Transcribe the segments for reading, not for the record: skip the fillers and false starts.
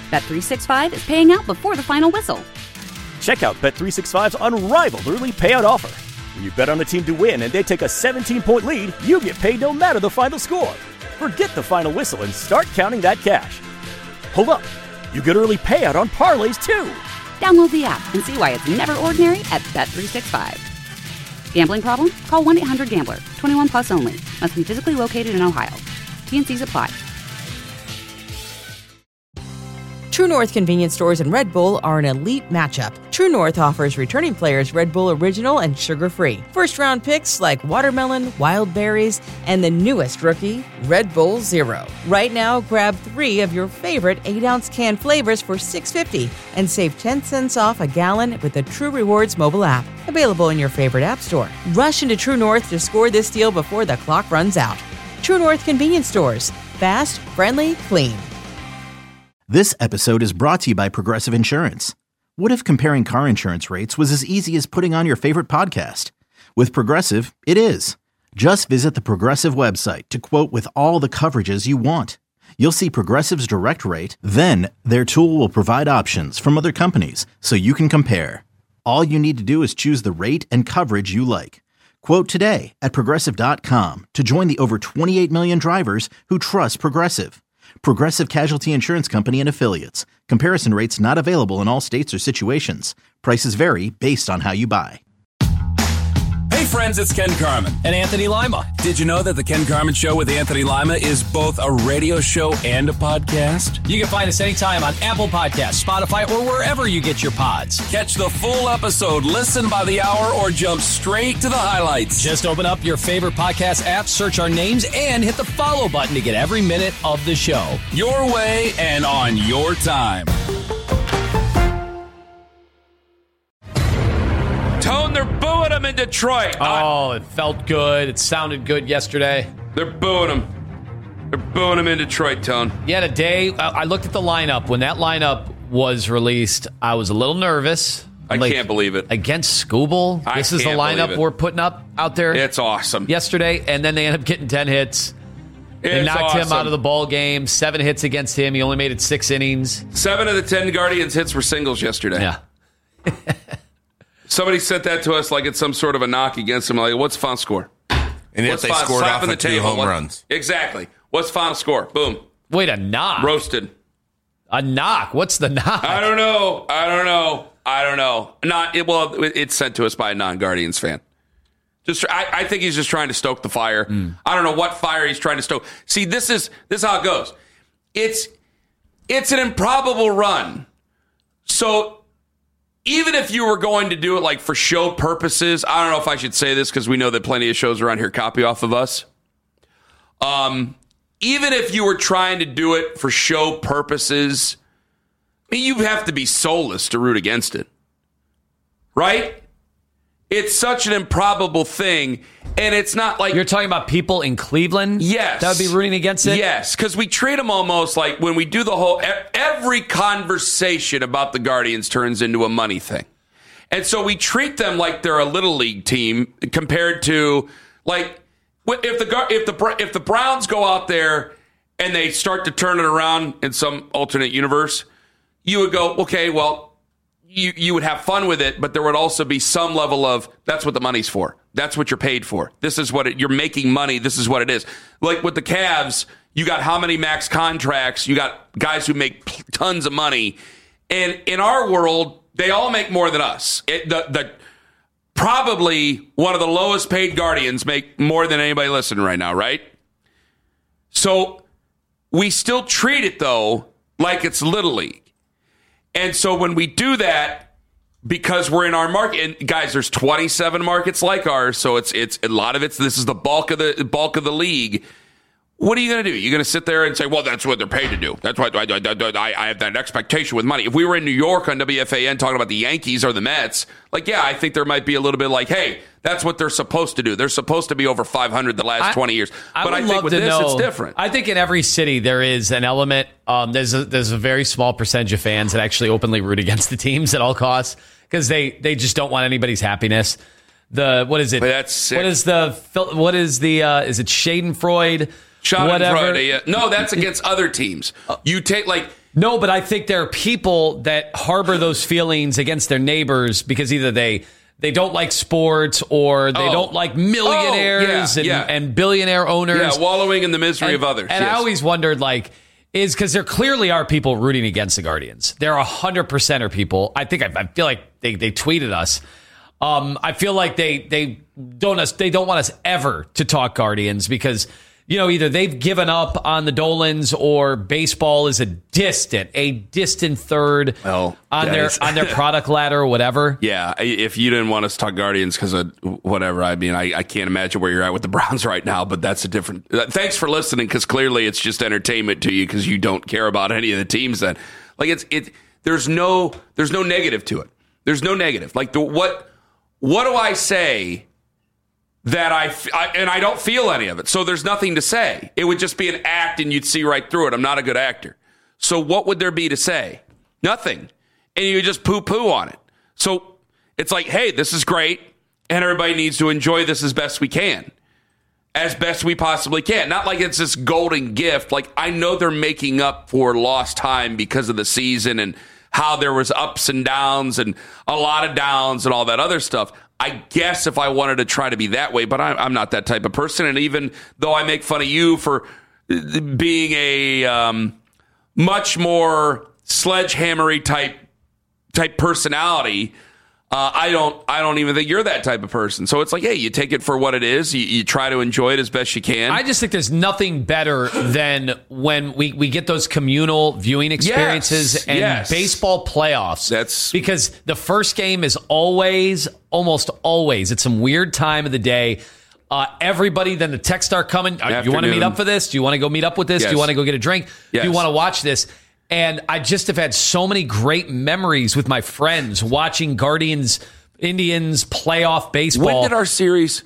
Bet365 is paying out before the final whistle. Check out Bet365's unrivaled early payout offer. When you bet on a team to win and they take a 17-point lead, you get paid no matter the final score. Forget the final whistle and start counting that cash. Hold up. You get early payout on parlays, too. Download the app and see why it's never ordinary at Bet365. Gambling problem? Call 1-800-GAMBLER. 21 plus only. Must be physically located in Ohio. T&Cs apply. True North convenience stores and Red Bull are an elite matchup. True North offers returning players Red Bull Original and sugar-free. First-round picks like watermelon, wild berries, and the newest rookie, Red Bull Zero. Right now, grab 3 of your favorite 8-ounce can flavors for $6.50 and save 10 cents off a gallon with the True Rewards mobile app. Available in your favorite app store. Rush into True North to score this deal before the clock runs out. True North convenience stores. Fast, friendly, clean. This episode is brought to you by Progressive Insurance. What if comparing car insurance rates was as easy as putting on your favorite podcast? With Progressive, it is. Just visit the Progressive website to quote with all the coverages you want. You'll see Progressive's direct rate, then their tool will provide options from other companies so you can compare. All you need to do is choose the rate and coverage you like. Quote today at Progressive.com to join the over 28 million drivers who trust Progressive. Progressive Casualty Insurance Company and Affiliates. Comparison rates not available in all states or situations. Prices vary based on how you buy. Hey friends, it's Ken Carman and Anthony Lima. Did you know that the Ken Carman Show with Anthony Lima is both a radio show and a podcast? You can find us anytime on Apple Podcasts, Spotify, or wherever you get your pods. Catch the full episode, listen by the hour, or jump straight to the highlights. Just open up your favorite podcast app, search our names, and hit the follow button to get every minute of the show. Your way and on your time. Tone, they're booing him in Detroit. Oh, it felt good. It sounded good yesterday. They're booing him. They're booing him in Detroit, Tone. Yeah, today, I looked at the lineup. When that lineup was released, I was a little nervous. I can't believe it. Against Skubal, this is the lineup we're putting up out there. It's awesome. Yesterday, and then they end up getting 10 hits. They knocked him out of the ball game. 7 hits against him. He only made it 6 innings. 7 of the 10 Guardians hits were singles yesterday. Yeah. Somebody sent that to us like it's some sort of a knock against him. Like, what's final score? And yet they scored off the 2 home runs. Exactly. What's final score? Boom. Wait, a knock? Roasted. A knock? What's the knock? I don't know. It's sent to us by a non-Guardians fan. I think he's just trying to stoke the fire. I don't know what fire he's trying to stoke. See, this is how it goes. It's an improbable run. So even if you were going to do it like for show purposes, I don't know if I should say this because we know that plenty of shows around here copy off of us. Even if you were trying to do it for show purposes, I mean, you have to be soulless to root against it. Right? It's such an improbable thing, and it's not like... You're talking about people in Cleveland? Yes. That would be rooting against it? Yes, because we treat them almost like when we do the whole... Every conversation about the Guardians turns into a money thing. And so we treat them like they're a little league team compared to, like, if the Browns go out there and they start to turn it around in some alternate universe, you would go, okay, well, you would have fun with it, but there would also be some level of, that's what the money's for. That's what you're paid for. This is what you're making money. This is what it is. Like with the Cavs, you got how many max contracts? You got guys who make tons of money. And in our world, they all make more than us. Probably one of the lowest paid Guardians make more than anybody listening right now, right? So we still treat it, though, like it's Little League. And so when we do that, because we're in our market, and guys, there's 27 markets like ours, so it's a lot of this is the bulk of the league. What are you going to do? You're going to sit there and say, well, that's what they're paid to do. That's why I have that expectation with money. If we were in New York on WFAN talking about the Yankees or the Mets, like, yeah, I think there might be a little bit like, hey, that's what they're supposed to do. They're supposed to be over 500 the last 20 years. But I think with this, it's different. I think in every city there is an element. There's a very small percentage of fans that actually openly root against the teams at all costs because they just don't want anybody's happiness. What is it? That's sick. Is it Schadenfreude? Schadenfreude, yeah. No, that's against other teams. You take, like, No, but I think there are people that harbor those feelings against their neighbors because either they don't like sports or they don't like millionaires and billionaire owners. Yeah, wallowing in the misery of others. And I always wondered, is because there clearly are people rooting against the Guardians. There are 100% are people. I feel like they tweeted us. I feel like they don't want us ever to talk Guardians because, either they've given up on the Dolans or baseball is a distant third on their product ladder or whatever. Yeah, if you didn't want us to talk Guardians because of whatever, I mean, I can't imagine where you're at with the Browns right now, but that's a different... Thanks for listening, because clearly it's just entertainment to you because you don't care about any of the teams that... There's no negative to it. There's no negative. What do I say... that I don't feel any of it. So there's nothing to say. It would just be an act and you'd see right through it. I'm not a good actor. So what would there be to say? Nothing. And you just poo-poo on it. So it's like, hey, this is great. And everybody needs to enjoy this as best we can. As best we possibly can. Not like it's this golden gift. I know they're making up for lost time because of the season and how there was ups and downs and a lot of downs and all that other stuff. I guess if I wanted to try to be that way, but I'm not that type of person. And even though I make fun of you for being a much more sledgehammery type personality, I don't even think you're that type of person. So it's like, hey, you take it for what it is. You try to enjoy it as best you can. I just think there's nothing better than when we get those communal viewing experiences and baseball playoffs. Because the first game is almost always, it's some weird time of the day. Everybody, then the texts start coming. Do you want to meet up for this? Do you want to go meet up with this? Yes. Do you want to go get a drink? Yes. Do you want to watch this? And I just have had so many great memories with my friends watching Guardians, Indians playoff baseball. When did our series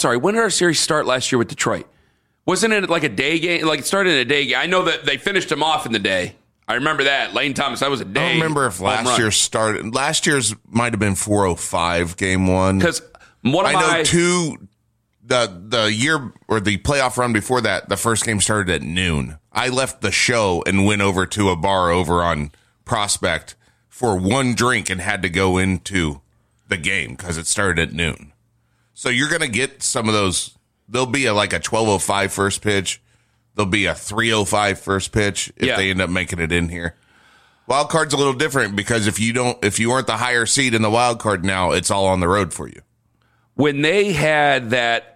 start last year with Detroit? Wasn't it like a day game? It started in a day game. I know that they finished them off in the day. I remember that. Lane Thomas, that was a day. I don't remember if last year started. Last year's might have been 4:05 game one. Because the year or the playoff run before that, the first game started at noon. I left the show and went over to a bar over on Prospect for one drink and had to go into the game because it started at noon. So you're going to get some of those. There'll be a 12:05 first pitch. There'll be a 3:05 first pitch if they end up making it in here. Wild card's a little different because if you aren't the higher seed in the wild card now, it's all on the road for you. When they had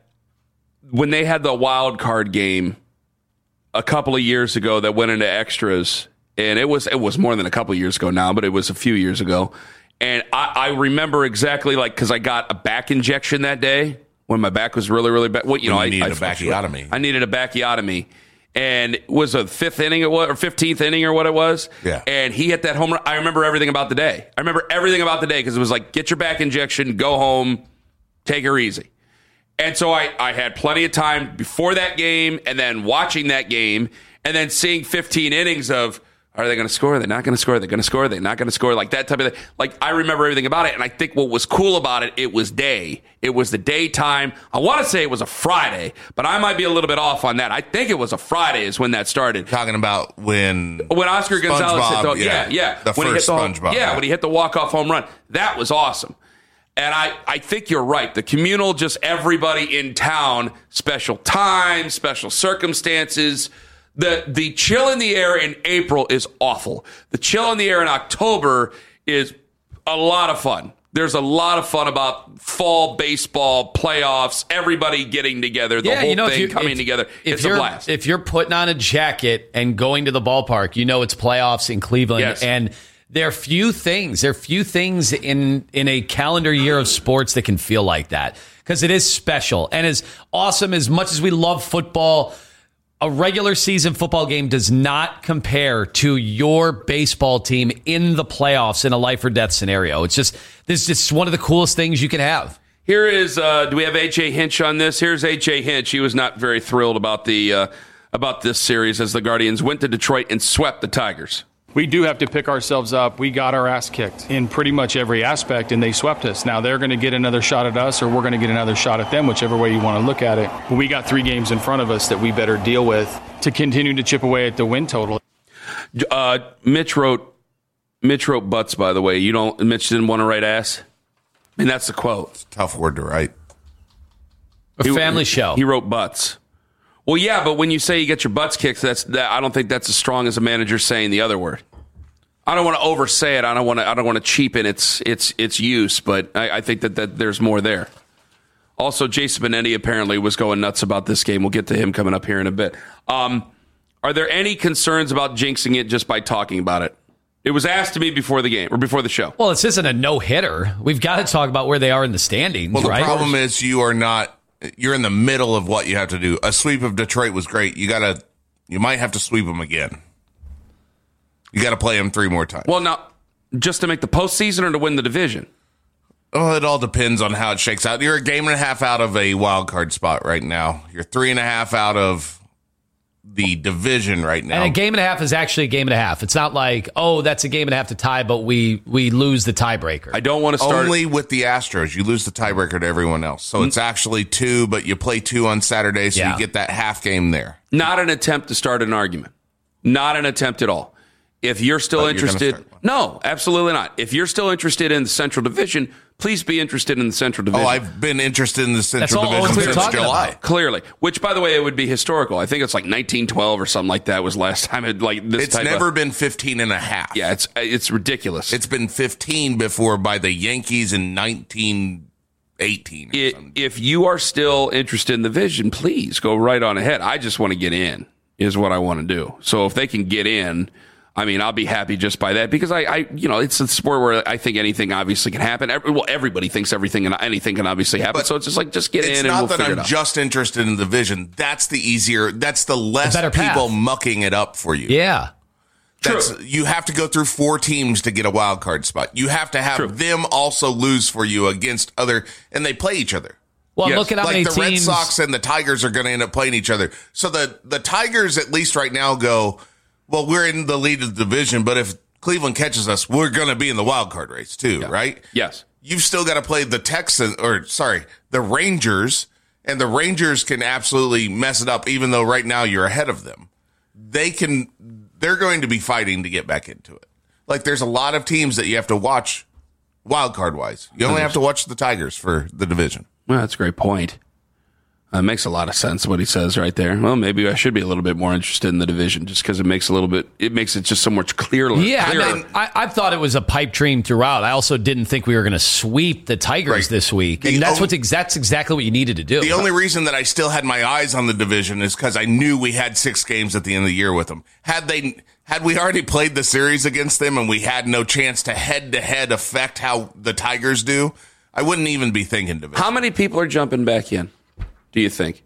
the wild card game a couple of years ago that went into extras, and it was more than a couple of years ago now, but it was a few years ago. And I remember exactly because I got a back injection that day when my back was really, really bad. I needed a backiotomy. I needed a backiotomy. And it was a 5th inning or 15th inning or what it was. Yeah. And he hit that home run. I remember everything about the day. Because it was get your back injection, go home, take her easy. And so I had plenty of time before that game and then watching that game and then seeing 15 innings of, are they going to score? Are they not going to score? Are they going to score? Are they not going to score? That type of thing. I remember everything about it. And I think what was cool about it, it was day. It was the daytime. I want to say it was a Friday, but I might be a little bit off on that. I think it was a Friday is when that started. Talking about when Oscar Gonzalez hit the first SpongeBob. When he hit the walk-off home run. That was awesome. And I think you're right. The communal, just everybody in town, special time, special circumstances. The chill in the air in April is awful. The chill in the air in October is a lot of fun. There's a lot of fun about fall baseball, playoffs, everybody getting together, the whole thing coming together. It's a blast. If you're putting on a jacket and going to the ballpark, it's playoffs in Cleveland. Yes. And there are few things in a calendar year of sports that can feel like that because it is special. And as awesome, as much as we love football, a regular season football game does not compare to your baseball team in the playoffs in a life or death scenario. It's just one of the coolest things you can have. Here is, do we have A.J. Hinch on this? Here's A.J. Hinch. He was not very thrilled about this series as the Guardians went to Detroit and swept the Tigers. We do have to pick ourselves up. We got our ass kicked in pretty much every aspect, and they swept us. Now they're going to get another shot at us, or we're going to get another shot at them, whichever way you want to look at it. But we got 3 games in front of us that we better deal with to continue to chip away at the win total. Mitch wrote butts, by the way. Mitch didn't want to write ass. I mean, that's the quote. It's a tough word to write. Family show. He wrote butts. Well, yeah, but when you say you get your butts kicked, I don't think that's as strong as a manager saying the other word. I don't want to oversay it. I don't want to cheapen its use, but I think that there's more there. Also, Jason Benetti apparently was going nuts about this game. We'll get to him coming up here in a bit. Are there any concerns about jinxing it just by talking about it? It was asked to me before the game or before the show. Well, this isn't a no-hitter. We've got to talk about where they are in the standings, well, right? The problem is you're in the middle of what you have to do. A sweep of Detroit was great. You might have to sweep them again. You got to play them 3 more times. Well, now, just to make the postseason or to win the division? Oh, it all depends on how it shakes out. You're a game and a half out of a wild card spot right now. You're 3.5 out of the division right now. And a game and a half is actually a game and a half. It's not like, that's a game and a half to tie, but we lose the tiebreaker. I don't want to start only with the Astros. You lose the tiebreaker to everyone else. So it's actually 2, but you play 2 on Saturday, so you get that half game there. Not an attempt to start an argument. Not an attempt at all. If you're still interested, no, absolutely not. If you're still interested in the Central Division, please be interested in the Central Division. Oh, I've been interested in the Central Division since July. Clearly. Which, by the way, it would be historical. I think it's like 1912 or something like that was last time it like this. It's never been 15 and a half. Yeah, it's ridiculous. It's been 15 before by the Yankees in 1918. If you are still interested in the division, please go right on ahead. I just want to get in is what I want to do. So if they can get in, I mean, I'll be happy just by that because it's a sport where I think anything obviously can happen. Everybody thinks everything and anything can obviously happen. But so it's just like, just get in and we'll figure it out. It's not that I'm just interested in the division. That's the less people mucking it up for you. Yeah. You have to go through 4 teams to get a wild card spot. You have to have them also lose for you against and they play each other. Well, look at how many teams. The Red Sox and the Tigers are going to end up playing each other. So the Tigers, at least right now, go, well, we're in the lead of the division, but if Cleveland catches us, we're going to be in the wild card race too, right? Yes. You've still got to play the Rangers, and the Rangers can absolutely mess it up, even though right now you're ahead of them. They're going to be fighting to get back into it. Like, there's a lot of teams that you have to watch wild card wise. You only have to watch the Tigers for the division. Well, that's a great point. Makes a lot of sense what he says right there. Well, maybe I should be a little bit more interested in the division just because it makes it just so much clearer. Yeah, I mean, I thought it was a pipe dream throughout. I also didn't think we were going to sweep the Tigers this week. And that's exactly what you needed to do. The only reason that I still had my eyes on the division is because I knew we had 6 games at the end of the year with them. Had we already played the series against them and we had no chance to head-to-head affect how the Tigers do, I wouldn't even be thinking division. How many people are jumping back in? Do you think?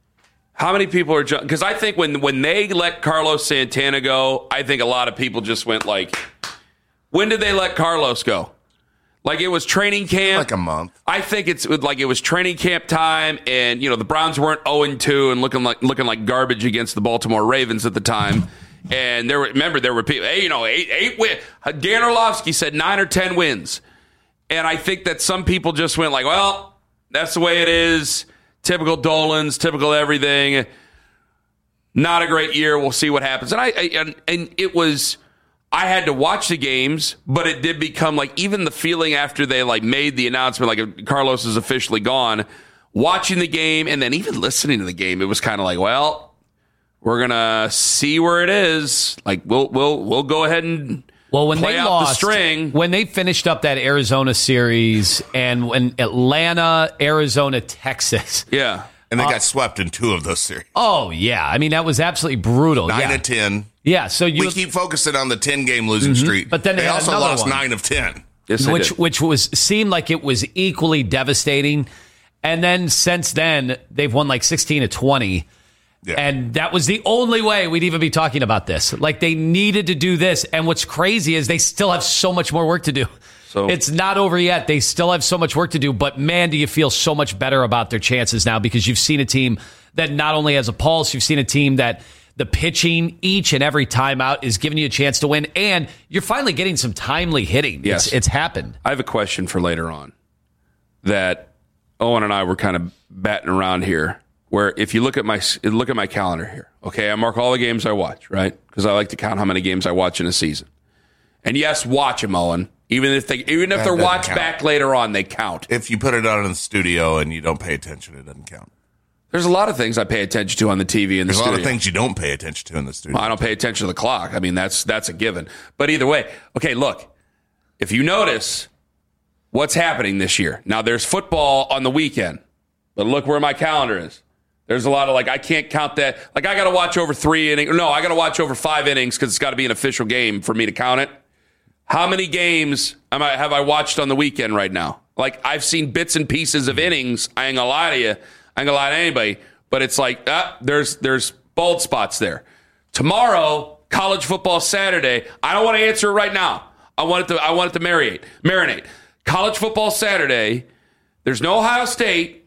How many people are jumping? Because I think when they let Carlos Santana go, I think a lot of people just went like, when did they let Carlos go? Like it was training camp. Like a month. I think it's like it was training camp time, and the Browns weren't 0-2 and looking like garbage against the Baltimore Ravens at the time. And there were people. Hey, 8 wins. Dan Orlovsky said 9 or 10 wins, and I think that some people just went like, well, that's the way it is. Typical Dolans, typical everything. Not a great year. We'll see what happens. And it was, I had to watch the games, but it did become like even the feeling after they like made the announcement, like Carlos is officially gone. Watching the game and then even listening to the game, it was kind of like, well, we're gonna see where it is. Like we'll go ahead and. Well, when play they out lost, the string. When they finished up that Arizona series and when Atlanta, Arizona, Texas. Yeah. And they got swept in 2 of those series. Oh, yeah. I mean, that was absolutely brutal. 9 of 10. Yeah. So we keep focusing on the 10-game losing streak. But then they also lost 9 one. of 10. Yes, which seemed like it was equally devastating. And then since then, they've won like 16 of 20. Yeah. And that was the only way we'd even be talking about this. Like, they needed to do this. And what's crazy is they still have so much more work to do. So it's not over yet. They still have so much work to do. But, man, do you feel so much better about their chances now because you've seen a team that not only has a pulse, you've seen a team that the pitching each and every time out is giving you a chance to win. And you're finally getting some timely hitting. Yes. It's happened. I have a question for later on that Owen and I were kind of batting around here. where if you look at my calendar here, okay, I mark all the games I watch, right? Because I like to count how many games I watch in a season. And yes, watch them, Owen. Even if they're watched back later on, they count. If you put it on in the studio and you don't pay attention, it doesn't count. There's a lot of things I pay attention to on the TV in the studio. There's a lot of things you don't pay attention to in the studio. Well, I don't pay attention to the clock. I mean, that's a given. But either way, okay, look, if you notice what's happening this year. Now, there's football on the weekend, but look where my calendar is. There's a lot of, I can't count that. I got to watch over 3 innings. No, I got to watch over 5 innings because it's got to be an official game for me to count it. How many games have I watched on the weekend right now? I've seen bits and pieces of innings. I ain't going to lie to you. I ain't going to lie to anybody. But it's there's bald spots there. Tomorrow, college football Saturday. I don't want to answer it right now. I want it to marinate. College football Saturday. There's no Ohio State.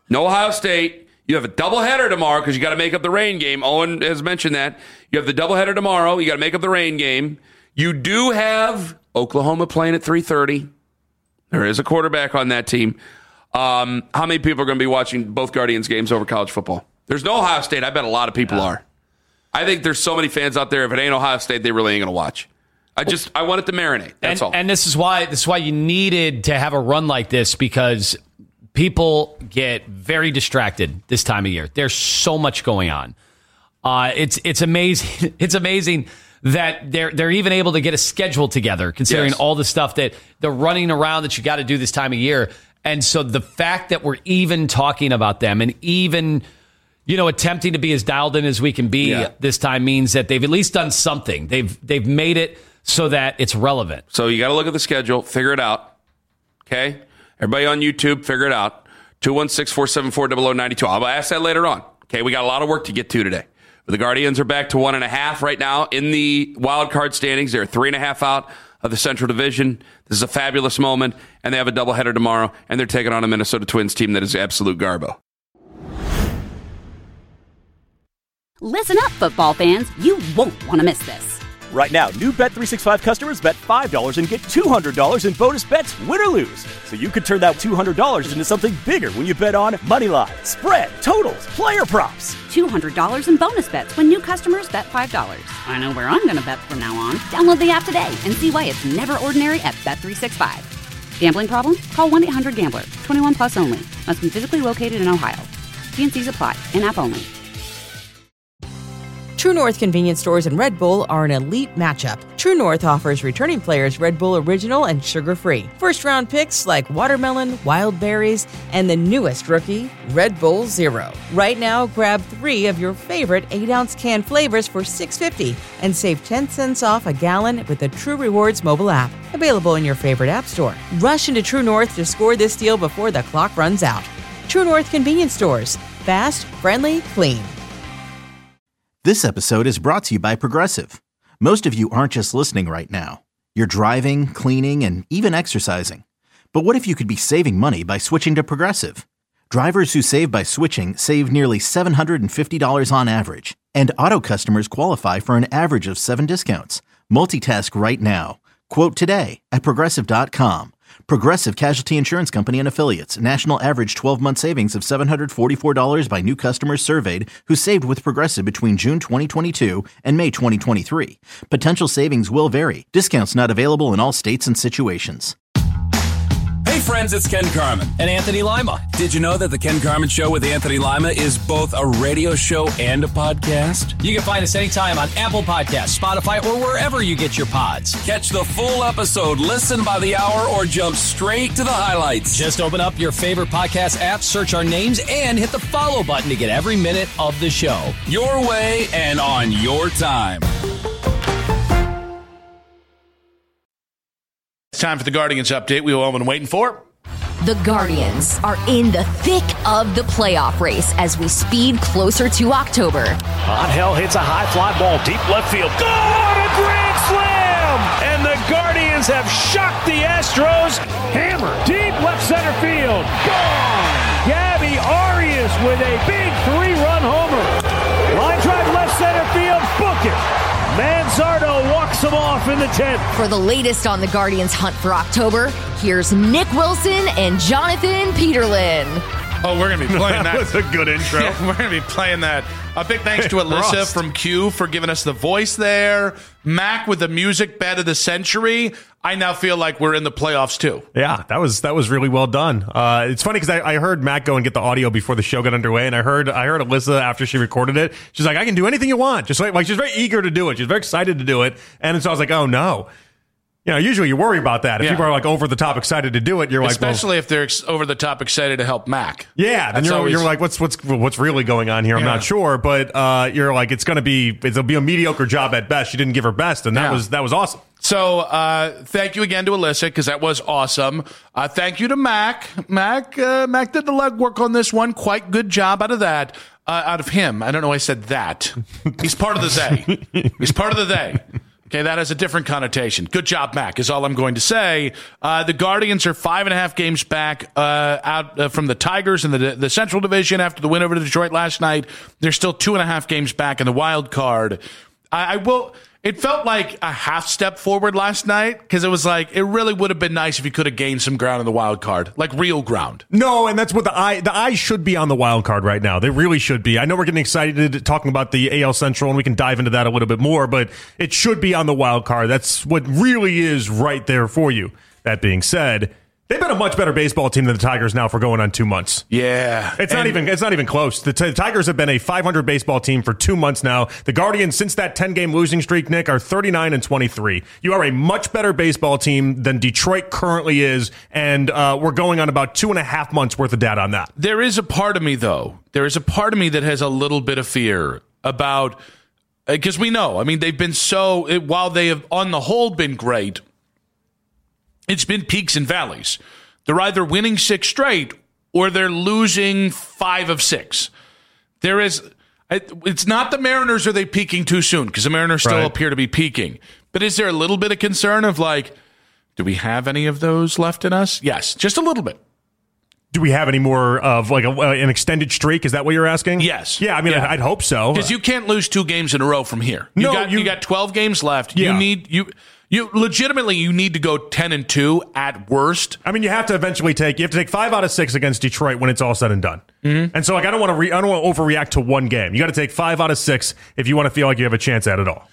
You have a doubleheader tomorrow because you got to make up the rain game. Owen has mentioned that. You have the doubleheader tomorrow. You got to make up the rain game. You do have Oklahoma playing at 3:30. There is a quarterback on that team. How many people are going to be watching both Guardians games over college football? There's no Ohio State. I bet a lot of people are. I think there's so many fans out there. If it ain't Ohio State, they really ain't going to watch. I want it to marinate. That's all. And this is why you needed to have a run like this, because people get very distracted this time of year. There's so much going on. It's amazing. It's amazing that they're even able to get a schedule together, considering all the stuff that they're running around that you got to do this time of year. And so the fact that we're even talking about them and even, attempting to be as dialed in as we can be this time means that they've at least done something. They've made it so that it's relevant. So you got to look at the schedule, figure it out. Okay? Everybody on YouTube, figure it out. 216-474-0092. I'll ask that later on. Okay, we got a lot of work to get to today. The Guardians are back to 1.5 right now in the wild card standings. They're 3.5 out of the Central Division. This is a fabulous moment, and they have a doubleheader tomorrow, and they're taking on a Minnesota Twins team that is absolute garbo. Listen up, football fans. You won't want to miss this. Right now, new Bet365 customers bet $5 and get $200 in bonus bets, win or lose. So you could turn that $200 into something bigger when you bet on moneyline, spread, totals, player props. $200 in bonus bets when new customers bet $5. I know where I'm going to bet from now on. Download the app today and see why it's never ordinary at Bet365. Gambling problem? Call 1-800-GAMBLER. 21 plus only. Must be physically located in Ohio. T&Cs apply. In-app only. True North convenience stores and Red Bull are an elite matchup. True North offers returning players Red Bull Original and sugar-free. First-round picks like watermelon, wild berries, and the newest rookie, Red Bull Zero. Right now, grab 3 of your favorite 8-ounce can flavors for $6.50 and save 10 cents off a gallon with the True Rewards mobile app. Available in your favorite app store. Rush into True North to score this deal before the clock runs out. True North convenience stores. Fast, friendly, clean. This episode is brought to you by Progressive. Most of you aren't just listening right now. You're driving, cleaning, and even exercising. But what if you could be saving money by switching to Progressive? Drivers who save by switching save nearly $750 on average. And auto customers qualify for an average of 7 discounts. Multitask right now. Quote today at Progressive.com. Progressive Casualty Insurance Company and Affiliates. National average 12-month savings of $744 by new customers surveyed who saved with Progressive between June 2022 and May 2023. Potential savings will vary. Discounts not available in all states and situations. Hey friends, it's Ken Carman and Anthony Lima. Did you know that the Ken Carman Show with Anthony Lima is both a radio show and a podcast? You can find us anytime on Apple Podcasts, Spotify, or wherever you get your pods. Catch the full episode, listen by the hour, or jump straight to the highlights. Just open up your favorite podcast app, search our names, and hit the follow button to get every minute of the show. Your way and on your time. It's time for the Guardians update we've all been waiting for. The Guardians are in the thick of the playoff race as we speed closer to October. Angel hits a high fly ball deep left field. Gone! A grand slam! And the Guardians have shocked the Astros. Hammer deep left center field. Gone! Gabby Arias with a big 3-run homer. Line drive left center field. Book it. Manzardo walks him off in the 10th. For the latest on the Guardians' hunt for October, here's Nick Wilson and Jonathan Peterlin. Oh, we're going to be playing that. That was a good intro. Yeah, we're going to be playing that. A big thanks to Alyssa from Q for giving us the voice there. Mac with the music bet of the century. I now feel like we're in the playoffs too. Yeah, that was really well done. It's funny because I heard Mac go and get the audio before the show got underway, and I heard Alyssa after she recorded it. She's like, I can do anything you want. Just like she's very eager to do it. She's very excited to do it. And so I was like, oh no. You know, usually you worry about that. If people are like over the top excited to do it, you're especially if they're over the top excited to help Mac. Yeah, then you're like, what's really going on here? I'm not sure, but you're like, it'll be a mediocre job at best. She didn't give her best, and that was awesome. So thank you again to Alyssa because that was awesome. Thank you to Mac. Mac did the legwork on this one. Quite good job out of that. Out of him. I don't know why I said that. He's part of the they. He's part of the they. Okay, that has a different connotation. Good job, Mac, is all I'm going to say. The Guardians are 5.5 games back out from the Tigers in the Central Division after the win over Detroit last night. They're still 2.5 games back in the wild card. It felt like a half step forward last night because it was like it really would have been nice if you could have gained some ground in the wild card, like real ground. No, and that's what the eyes should be on the wild card right now. They really should be. I know we're getting excited talking about the AL Central, and we can dive into that a little bit more, but it should be on the wild card. That's what really is right there for you. That being said, they've been a much better baseball team than the Tigers now for going on 2 months. Yeah. It's not even close. The Tigers have been a 500 baseball team for 2 months now. The Guardians, since that 10-game losing streak, Nick, are 39-23. You are a much better baseball team than Detroit currently is, and we're going on about 2.5 months worth of data on that. There is a part of me, though. There is a part of me that has a little bit of fear about, because we know, I mean, they've been while they have on the whole been great, it's been peaks and valleys. They're either winning 6 straight or they're losing 5 of 6. It's not the Mariners, are they peaking too soon? Because the Mariners still appear to be peaking. But is there a little bit of concern of like, do we have any of those left in us? Yes, just a little bit. Do we have any more of like an extended streak? Is that what you're asking? Yes. Yeah, I mean, I'd hope so. Because you can't lose 2 games in a row from here. You got 12 games left. Yeah. You legitimately, you need to go 10-2 at worst. I mean, you have to take 5 out of 6 against Detroit when it's all said and done. Mm-hmm. And so, like, I don't want to overreact to one game. You got to take 5 out of 6 if you want to feel like you have a chance at it all.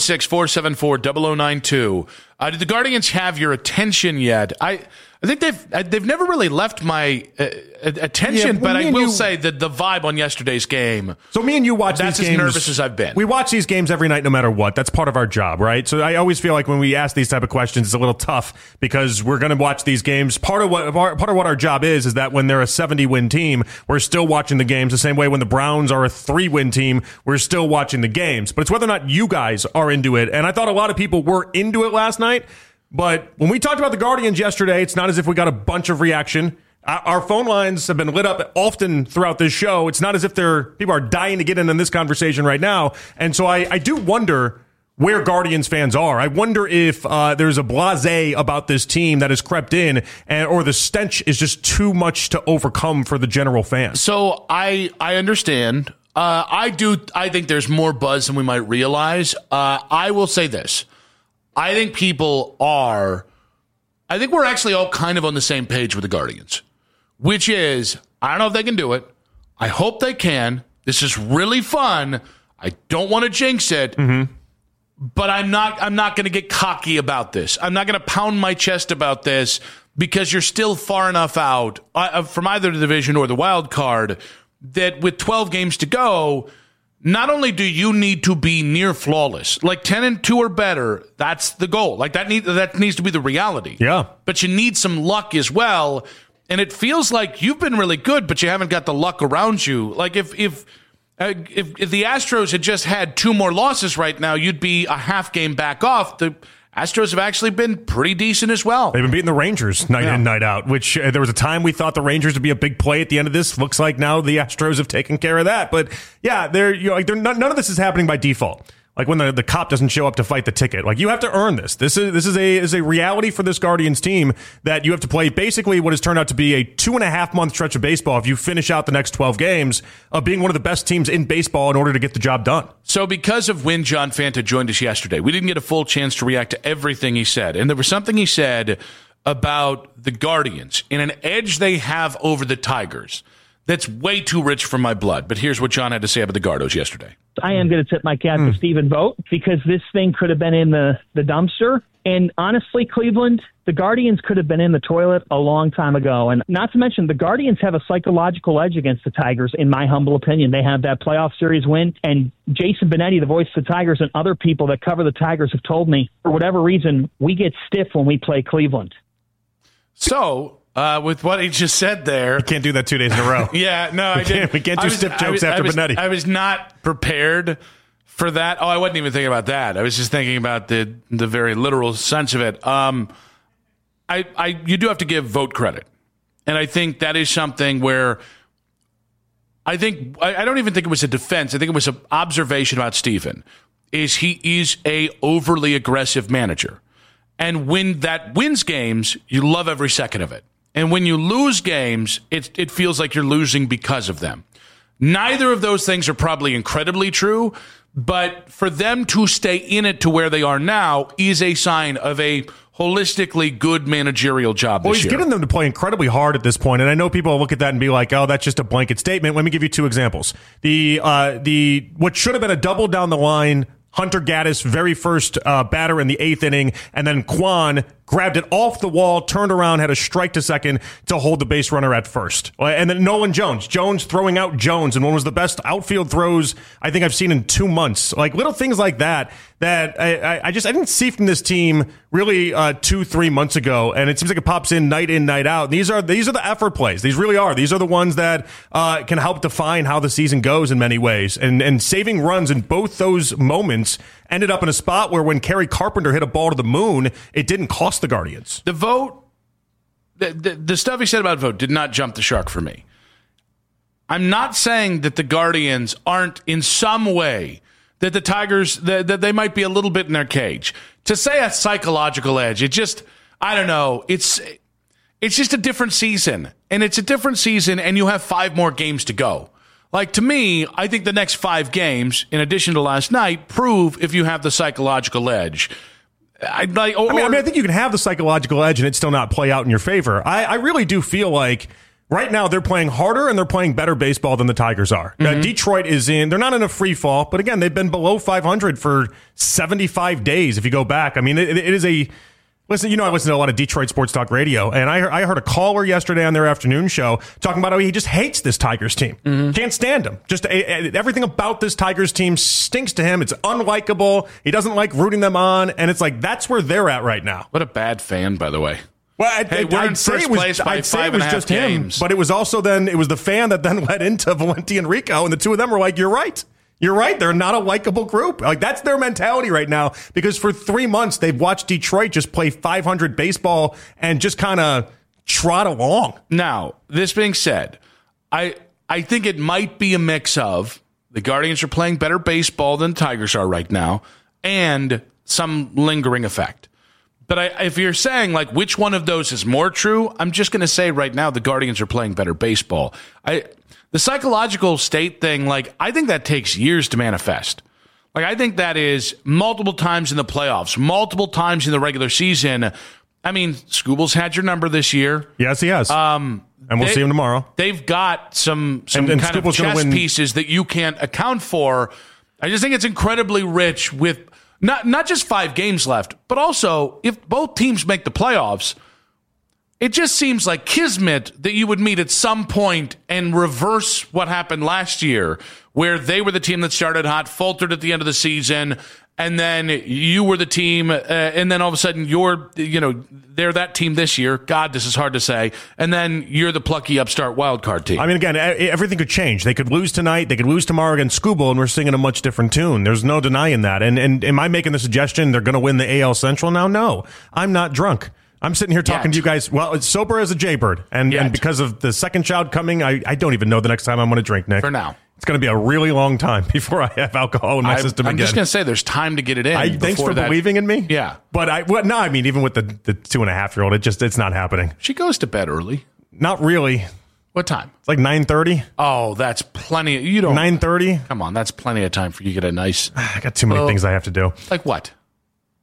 216-474-0092. Did the Guardians have your attention yet? I think they've never really left my attention, but I will say that the vibe on yesterday's game. So me and you watch these games. That's as nervous as I've been. We watch these games every night, no matter what. That's part of our job, right? So I always feel like when we ask these type of questions, it's a little tough because we're going to watch these games. Part of what our job is that when they're a 70-win team, we're still watching the games the same way when the Browns are a 3-win team, we're still watching the games. But it's whether or not you guys are into it. And I thought a lot of people were into it last night. But when we talked about the Guardians yesterday, it's not as if we got a bunch of reaction. Our phone lines have been lit up often throughout this show. It's not as if people are dying to get in this conversation right now. And so I do wonder where Guardians fans are. I wonder if there's a blasé about this team that has crept in, or the stench is just too much to overcome for the general fan. So I understand. I think there's more buzz than we might realize. I will say this. I think we're actually all kind of on the same page with the Guardians, which is, I don't know if they can do it. I hope they can. This is really fun. I don't want to jinx it, but I'm not going to get cocky about this. I'm not going to pound my chest about this because you're still far enough out from either the division or the wild card that with 12 games to go, not only do you need to be near flawless, like 10-2 or better, that's the goal. Like that needs to be the reality. Yeah. But you need some luck as well. And it feels like you've been really good, but you haven't got the luck around you. Like if the Astros had just had 2 more losses right now, you'd be a half game back off. The Astros have actually been pretty decent as well. They've been beating the Rangers night in, night out, which there was a time we thought the Rangers would be a big play at the end of this. Looks like now the Astros have taken care of that. But yeah, none of this is happening by default. Like when the cop doesn't show up to fight the ticket. Like you have to earn this. This is a reality for this Guardians team that you have to play basically what has turned out to be a 2.5 month stretch of baseball if you finish out the next 12 games of being one of the best teams in baseball in order to get the job done. So because of when John Fanta joined us yesterday, we didn't get a full chance to react to everything he said. And there was something he said about the Guardians and an edge they have over the Tigers that's way too rich for my blood. But here's what John had to say about the Gardos yesterday. I am going to tip my cap to Stephen Vogt because this thing could have been in the dumpster. And honestly, Cleveland, the Guardians could have been in the toilet a long time ago. And not to mention, the Guardians have a psychological edge against the Tigers, in my humble opinion. They have that playoff series win. And Jason Benetti, the voice of the Tigers, and other people that cover the Tigers have told me, for whatever reason, we get stiff when we play Cleveland. So, with what he just said there, you can't do that 2 days in a row. Yeah, no, we can't do stiff jokes after Benetti. I was not prepared for that. Oh, I wasn't even thinking about that. I was just thinking about the very literal sense of it. You do have to give Vogt credit, and I think that is something where I don't even think it was a defense. I think it was an observation about Stephen. He is a overly aggressive manager, and when that wins games, you love every second of it. And when you lose games, it feels like you're losing because of them. Neither of those things are probably incredibly true, but for them to stay in it to where they are now is a sign of a holistically good managerial job this year. Well, he's getting them to play incredibly hard at this point, and I know people look at that and be like, oh, that's just a blanket statement. Let me give you 2 examples. The what should have been a double down the line, Hunter Gaddis, very first batter in the 8th inning, and then Kwan grabbed it off the wall, turned around, had a strike to second to hold the base runner at first. And then Nolan Jones throwing out Jones, and one was the best outfield throws I think I've seen in 2 months. Like little things like that I didn't see from this team really 2-3 months ago, and it seems like it pops in, night out. These are the effort plays. These really are. These are the ones that can help define how the season goes in many ways. And saving runs in both those moments ended up in a spot where when Kerry Carpenter hit a ball to the moon, it didn't cost the Guardians. The Vogt, the stuff he said about Vogt did not jump the shark for me. I'm not saying that the Guardians aren't in some way, that the Tigers, that they might be a little bit in their cage. To say a psychological edge, I don't know. It's just a different season. And it's a different season, and you have 5 more games to go. Like, to me, I think the next 5 games, in addition to last night, prove if you have the psychological edge. I think you can have the psychological edge and it still not play out in your favor. I really do feel like right now they're playing harder and they're playing better baseball than the Tigers are. Mm-hmm. Detroit they're not in a free fall, but again, they've been below 500 for 75 days if you go back. I mean, it is a... Listen, I listen to a lot of Detroit Sports Talk Radio, and I heard a caller yesterday on their afternoon show talking about how he just hates this Tigers team. Mm-hmm. Can't stand them. Just everything about this Tigers team stinks to him. It's unlikable. He doesn't like rooting them on, and it's like that's where they're at right now. What a bad fan, by the way. Well, I'd say it was just him, but it was also it was the fan that then led into Valenti and Rico, and the two of them were like, "You're right. You're right. They're not a likable group." Like, that's their mentality right now, because for 3 months they've watched Detroit just play 500 baseball and just kind of trot along. Now, this being said, I think it might be a mix of the Guardians are playing better baseball than Tigers are right now and some lingering effect. But if you're saying, like, which one of those is more true, I'm just going to say right now the Guardians are playing better baseball. The psychological state thing, like, I think that takes years to manifest. Like, I think that is multiple times in the playoffs, multiple times in the regular season. I mean, Scooble's had your number this year. Yes, he has. And we'll see him tomorrow. They've got some kind of chess pieces that you can't account for. I just think it's incredibly rich with not just 5 games left, but also if both teams make the playoffs, it just seems like kismet that you would meet at some point and reverse what happened last year, where they were the team that started hot, faltered at the end of the season, and then you were the team, and then all of a sudden they're that team this year. God, this is hard to say. And then you're the plucky upstart wildcard team. I mean, again, everything could change. They could lose tonight. They could lose tomorrow against Scooble, and we're singing a much different tune. There's no denying that. And am I making the suggestion they're going to win the AL Central now? No, I'm not drunk. I'm sitting here talking to you guys. Well, it's sober as a jaybird. And because of the second child coming, I don't even know the next time I'm going to drink, Nick. For now. It's going to be a really long time before I have alcohol in my system again. I'm just going to say there's time to get it in. Thanks for believing in me. Yeah. But I mean, even with the 2.5-year-old, it's not happening. She goes to bed early. Not really. What time? It's like 9:30. Oh, that's plenty. You don't. 9:30. Come on, that's plenty of time for you to get a nice. I got too many things I have to do. Like what?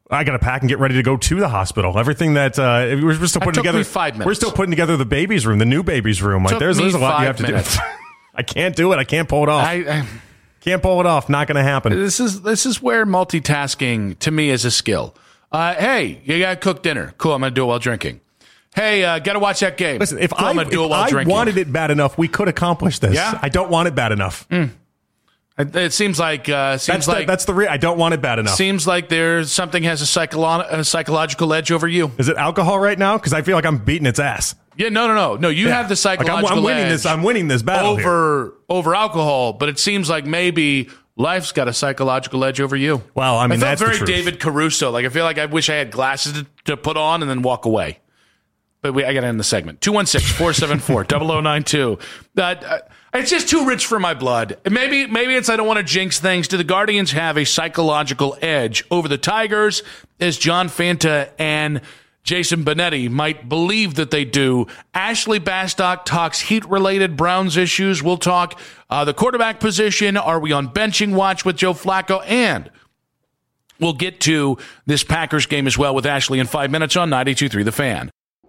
I got to pack and get ready to go to the hospital. Everything that we're still putting together. 5 minutes. We're still putting together the baby's room, the new baby's room. Like there's a lot you have to do. I can't do it. I can't pull it off. Can't pull it off. Not going to happen. This is where multitasking to me is a skill. Hey, you got to cook dinner. Cool. I'm going to do it while drinking. Hey, got to watch that game. Listen, if I wanted it bad enough, we could accomplish this. Yeah? I don't want it bad enough. It seems like I don't want it bad enough. Seems like there's something has a psychological edge over you. Is it alcohol right now? Because I feel like I'm beating its ass. Yeah, no. You have the psychological I'm winning edge. I'm winning this battle over alcohol, but it seems like maybe life's got a psychological edge over you. Well, I mean, I felt that's the very truth. David Caruso. Like I feel like I wish I had glasses to put on and then walk away. But I got to end the segment. 216-474-0092. It's just too rich for my blood. Maybe it's I don't want to jinx things. Do the Guardians have a psychological edge over the Tigers, as John Fanta and Jason Benetti might believe that they do? Ashley Bastock talks Heat-related Browns issues. We'll talk the quarterback position. Are we on benching watch with Joe Flacco? And we'll get to this Packers game as well with Ashley in 5 minutes on 92.3 The Fan.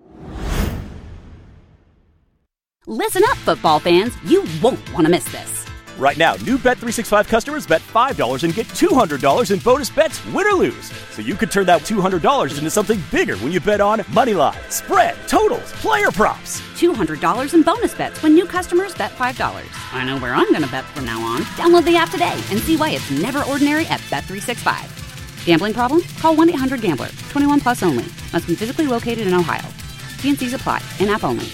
Listen up, football fans. You won't want to miss this. Right now, new Bet365 customers bet $5 and get $200 in bonus bets, win or lose. So you could turn that $200 into something bigger when you bet on moneyline, spread, totals, player props. $200 in bonus bets when new customers bet $5. I know where I'm going to bet from now on. Download the app today and see why it's never ordinary at Bet365. Gambling problem? Call 1-800-GAMBLER. 21 plus only. Must be physically located in Ohio. T&Cs apply. In-app only.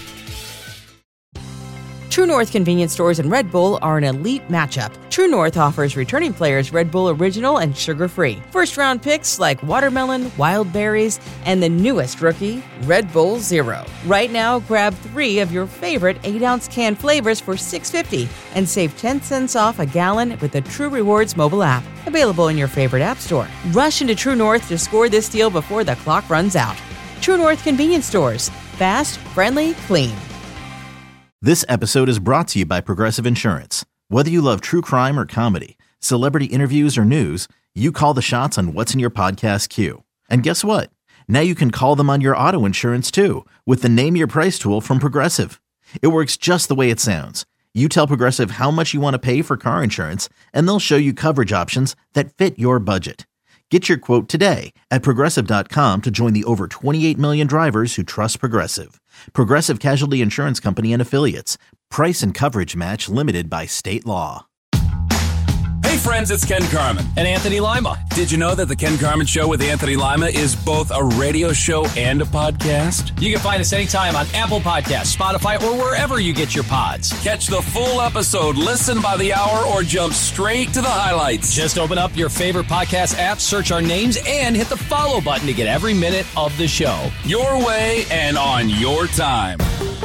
True North convenience stores and Red Bull are an elite matchup. True North offers returning players Red Bull Original and sugar-free. First-round picks like watermelon, wild berries, and the newest rookie, Red Bull Zero. Right now, grab 3 of your favorite 8-ounce can flavors for $6.50 and save 10 cents off a gallon with the True Rewards mobile app. Available in your favorite app store. Rush into True North to score this deal before the clock runs out. True North convenience stores. Fast, friendly, clean. This episode is brought to you by Progressive Insurance. Whether you love true crime or comedy, celebrity interviews or news, you call the shots on what's in your podcast queue. And guess what? Now you can call them on your auto insurance too with the Name Your Price tool from Progressive. It works just the way it sounds. You tell Progressive how much you want to pay for car insurance, and they'll show you coverage options that fit your budget. Get your quote today at Progressive.com to join the over 28 million drivers who trust Progressive. Progressive Casualty Insurance Company and Affiliates. Price and coverage match limited by state law. Hey friends, it's Ken Carman and Anthony Lima. Did you know that the Ken Carman Show with Anthony Lima is both a radio show and a podcast? You can find us anytime on Apple Podcasts, Spotify, or wherever you get your pods. Catch the full episode, listen by the hour, or jump straight to the highlights. Just open up your favorite podcast app, search our names, and hit the follow button to get every minute of the show. Your way and on your time.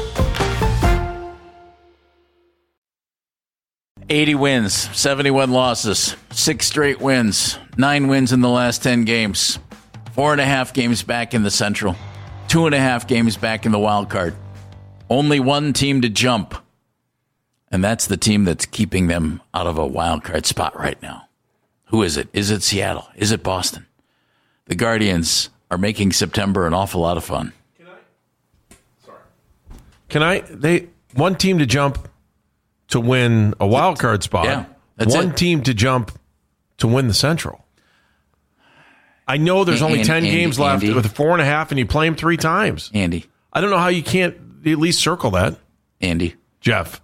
80 wins, 71 losses, 6 straight wins, 9 wins in the last 10 games, 4.5 games back in the Central, 2.5 games back in the wild card. Only one team to jump, and that's the team that's keeping them out of a wild card spot right now. Who is it? Is it Seattle? Is it Boston? The Guardians are making September an awful lot of fun. One team to jump to win a wild card spot. Yeah, that's one it. team to jump to win the Central. I know there's only 10 games left with 4.5, and you play them 3 times. Andy, I don't know how you can't at least circle that. Andy, Jeff,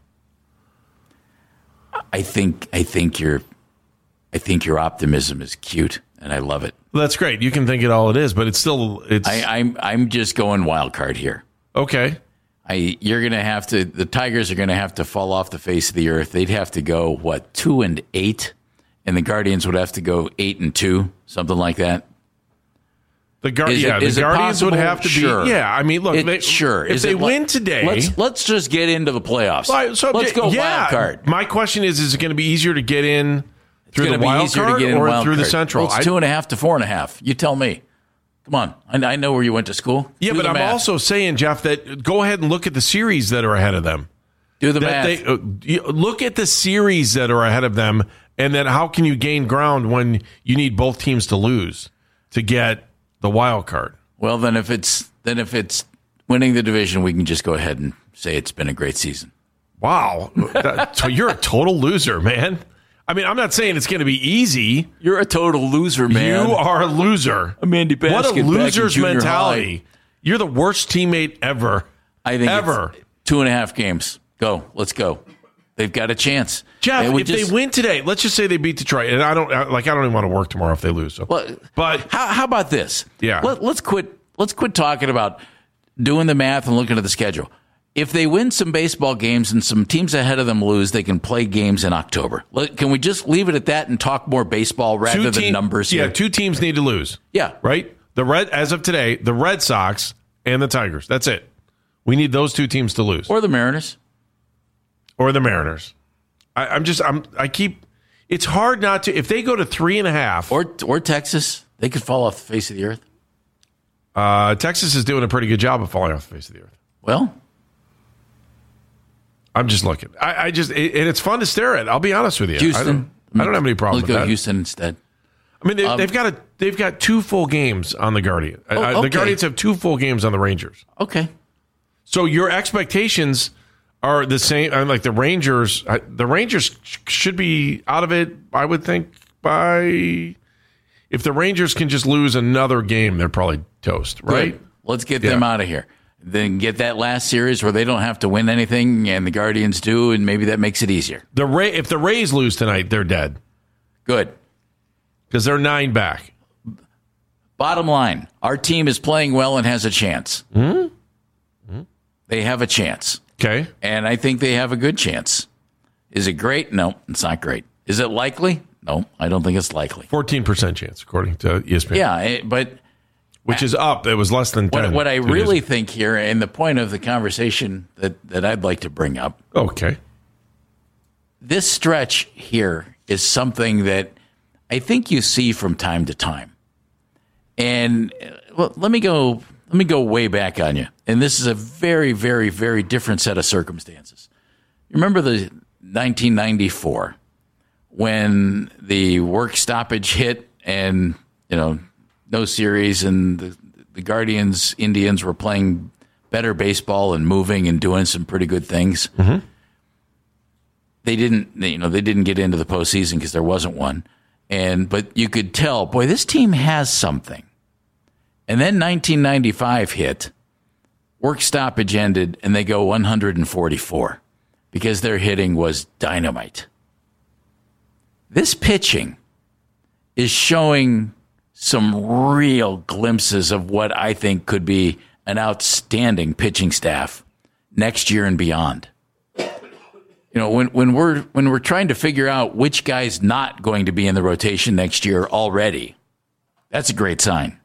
I think your optimism is cute, and I love it. well, that's great. You can think it all it is, but it's still I'm just going wild card here. Okay. The Tigers are going to have to fall off the face of the earth. They'd have to go, 2-8? And the Guardians would have to go 8-2, something like that. The Guardians would have to be. Sure. Yeah, I mean, look, if they win today, let's just get into the playoffs. Let's go wild card. My question is it going to be easier to get in through the wild card or through the Central? Well, it's 2.5 to 4.5. You tell me. Come on. I know where you went to school. Yeah, but I'm also saying, Jeff, that go ahead and look at the series that are ahead of them. Do the math. Look at the series that are ahead of them, and then how can you gain ground when you need both teams to lose to get The wild card. Well, then if it's winning the division, we can just go ahead and say it's been a great season. Wow. So you're a total loser, man. I mean, I'm not saying it's going to be easy. You're a total loser, man. You are a loser. Mandy Basket. What a loser's mentality. High. You're the worst teammate ever. I think ever. It's 2.5 games. Go. Let's go. They've got a chance. Jeff, if they win today, let's just say they beat Detroit, and I don't even want to work tomorrow if they lose. So. But how about this? Yeah. Let's quit talking about doing the math and looking at the schedule. If they win some baseball games and some teams ahead of them lose, they can play games in October. Can we just leave it at that and talk more baseball rather than numbers here? Yeah, 2 teams need to lose. Yeah. Right? As of today, the Red Sox and the Tigers. That's it. We need those 2 teams to lose. Or the Mariners. It's hard not to, if they go to 3.5. Or Texas, they could fall off the face of the earth. Texas is doing a pretty good job of falling off the face of the earth. Well, I'm just looking. And it's fun to stare at. I'll be honest with you. Houston. I don't have any problem with that. Let's go Houston instead. I mean, they've got 2 full games on the Guardians. Okay. The Guardians have 2 full games on the Rangers. Okay. So your expectations are the same. Like the Rangers should be out of it, I would think, if the Rangers can just lose another game, they're probably toast, right? Good. Let's get them out of here. Then get that last series where they don't have to win anything and the Guardians do, and maybe that makes it easier. If the Rays lose tonight, they're dead. Good. Because they're 9 back. Bottom line, our team is playing well and has a chance. Mm-hmm. They have a chance. Okay. And I think they have a good chance. Is it great? No, it's not great. Is it likely? No, I don't think it's likely. 14% chance, according to ESPN. Yeah, but... Which is up. It was less than 10. What I really think here, and the point of the conversation that I'd like to bring up. Okay. This stretch here is something that I think you see from time to time. And let me go way back on you. And this is a very, very, very different set of circumstances. You remember the 1994 when the work stoppage hit and, no series, and the Guardians, Indians were playing better baseball and moving and doing some pretty good things. Mm-hmm. They didn't get into the postseason because there wasn't one. But you could tell, boy, this team has something. And then 1995 hit, work stoppage ended, and they go 144 because their hitting was dynamite. This pitching is showing some real glimpses of what I think could be an outstanding pitching staff next year and beyond. When we're trying to figure out which guy's not going to be in the rotation next year already, that's a great sign.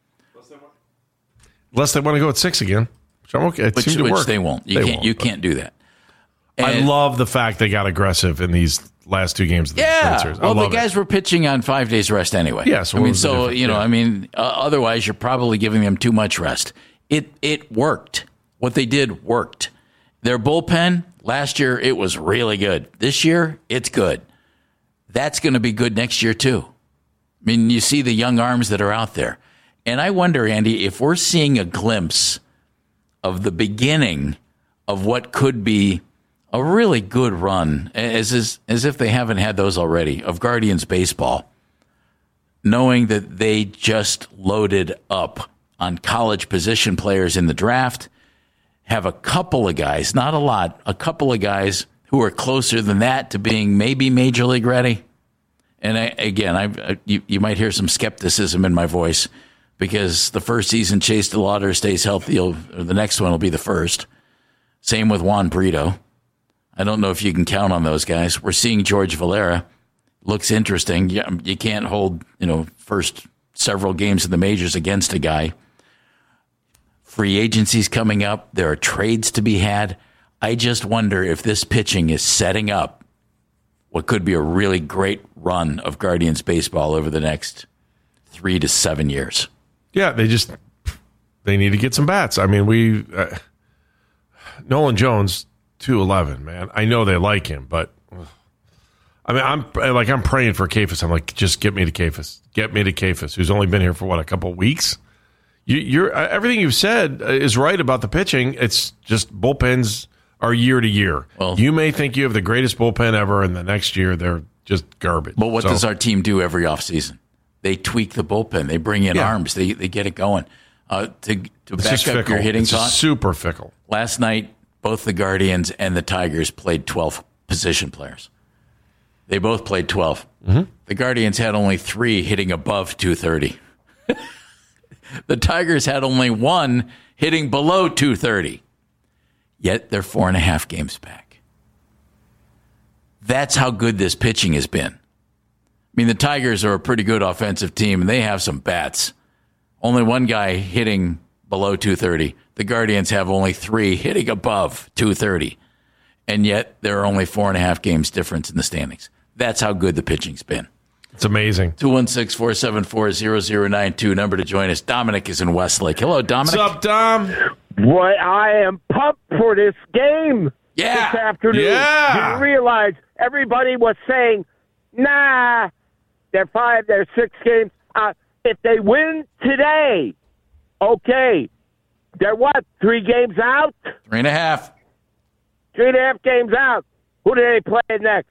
Unless they want to go at 6 again, which I'm okay. Which they won't. You can't do that. And I love the fact they got aggressive in these last 2 games of the Spencer's. Well, the guys were pitching on 5 days rest anyway. Yeah, otherwise you're probably giving them too much rest. It worked. What they did worked. Their bullpen last year, it was really good. This year, it's good. That's going to be good next year too. I mean, you see the young arms that are out there. And I wonder, Andy, if we're seeing a glimpse of the beginning of what could be a really good run, as if they haven't had those already, of Guardians baseball, knowing that they just loaded up on college position players in the draft, have a couple of guys, not a lot, a couple of guys who are closer than that to being maybe major league ready. And you might hear some skepticism in my voice because the first season Chase DeLauder stays healthy, or the next one will be the first. Same with Juan Brito. I don't know if you can count on those guys. We're seeing George Valera. Looks interesting. You can't hold, first several games in the majors against a guy. Free agency's coming up. There are trades to be had. I just wonder if this pitching is setting up what could be a really great run of Guardians baseball over the next 3 to 7 years. Yeah, they need to get some bats. I mean, Nolan Jones, 211, man. I know they like him, but I mean, I'm praying for Kefas. I'm like, just get me to Kefas. Get me to Kefas, who's only been here for a couple of weeks. You're everything you've said is right about the pitching. It's just bullpens are year to year. Well, you may think you have the greatest bullpen ever, and the next year they're just garbage. But what does our team do every offseason? They tweak the bullpen. They bring in arms. They get it going. To back up your hitting thought, super fickle. Last night, both the Guardians and the Tigers played 12 position players. They both played 12. Mm-hmm. The Guardians had only 3 hitting above 230. The Tigers had only 1 hitting below 230. Yet they're 4.5 games back. That's how good this pitching has been. I mean, the Tigers are a pretty good offensive team, and they have some bats. Only 1 guy hitting below 230. The Guardians have only 3 hitting above 230. And yet there are only 4.5 games difference in the standings. That's how good the pitching's been. It's amazing. 216-474-0092, number to join us. Dominic is in Westlake. Hello, Dominic. What's up, Dom? Boy, I am pumped for this game this afternoon. Yeah. You realize everybody was saying, nah, they're 6 games. If they win today, okay, they're what, 3 games out? 3.5. 3.5 games out. Who do they play next?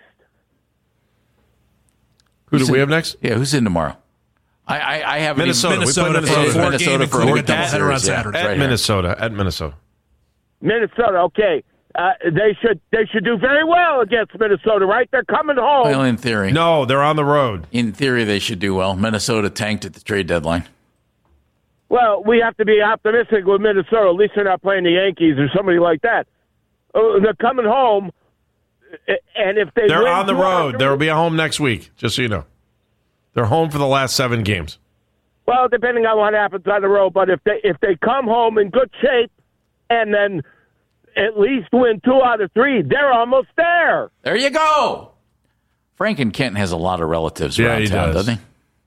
Who do we have next? Yeah, who's in tomorrow? I have Minnesota. Minnesota We play Minnesota for a week at Saturday. At Minnesota. Minnesota, okay. They should do very well against Minnesota, right? They're coming home. Well, in theory. No, they're on the road. In theory, they should do well. Minnesota tanked at the trade deadline. Well, we have to be optimistic with Minnesota. At least they're not playing the Yankees or somebody like that. They're coming home, and if they're on the road, they'll be at home next week, just so you know. They're home for the last 7 games. Well, depending on what happens on the road, but if they come home in good shape and then at least win 2 out of 3, they're almost there. There you go. Frank and Kent has a lot of relatives around town, doesn't he?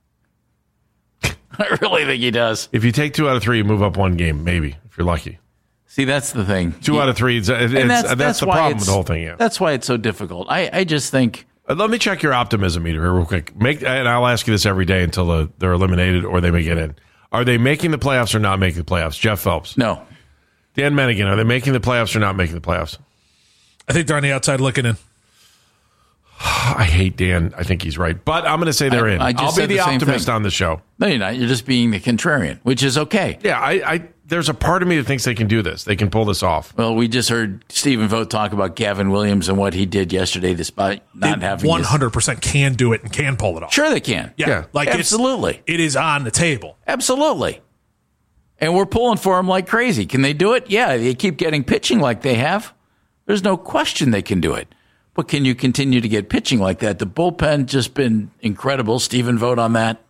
I really think he does. If you take 2 out of 3, you move up 1 game, maybe, if you're lucky. See, that's the thing. 2 out of 3, that's the problem with the whole thing. Yeah. That's why it's so difficult. I just think... Let me check your optimism meter here real quick. And I'll ask you this every day until they're eliminated or they may get in. Are they making the playoffs or not making the playoffs? Jeff Phelps. No. Dan Mennigan, are they making the playoffs or not making the playoffs? I think they're on the outside looking in. I hate Dan. I think he's right. But I'm going to say they're in. I'll be the optimist on the show. No, you're not. You're just being the contrarian, which is okay. Yeah, there's a part of me that thinks they can do this. They can pull this off. Well, we just heard Stephen Vogt talk about Gavin Williams and what he did yesterday despite not having 100% can do it and can pull it off. Sure they can. Yeah. Like absolutely. It is on the table. Absolutely. And we're pulling for them like crazy. Can they do it? Yeah, they keep getting pitching like they have. There's no question they can do it. But can you continue to get pitching like that? The bullpen just been incredible. Stephen Vogt on that.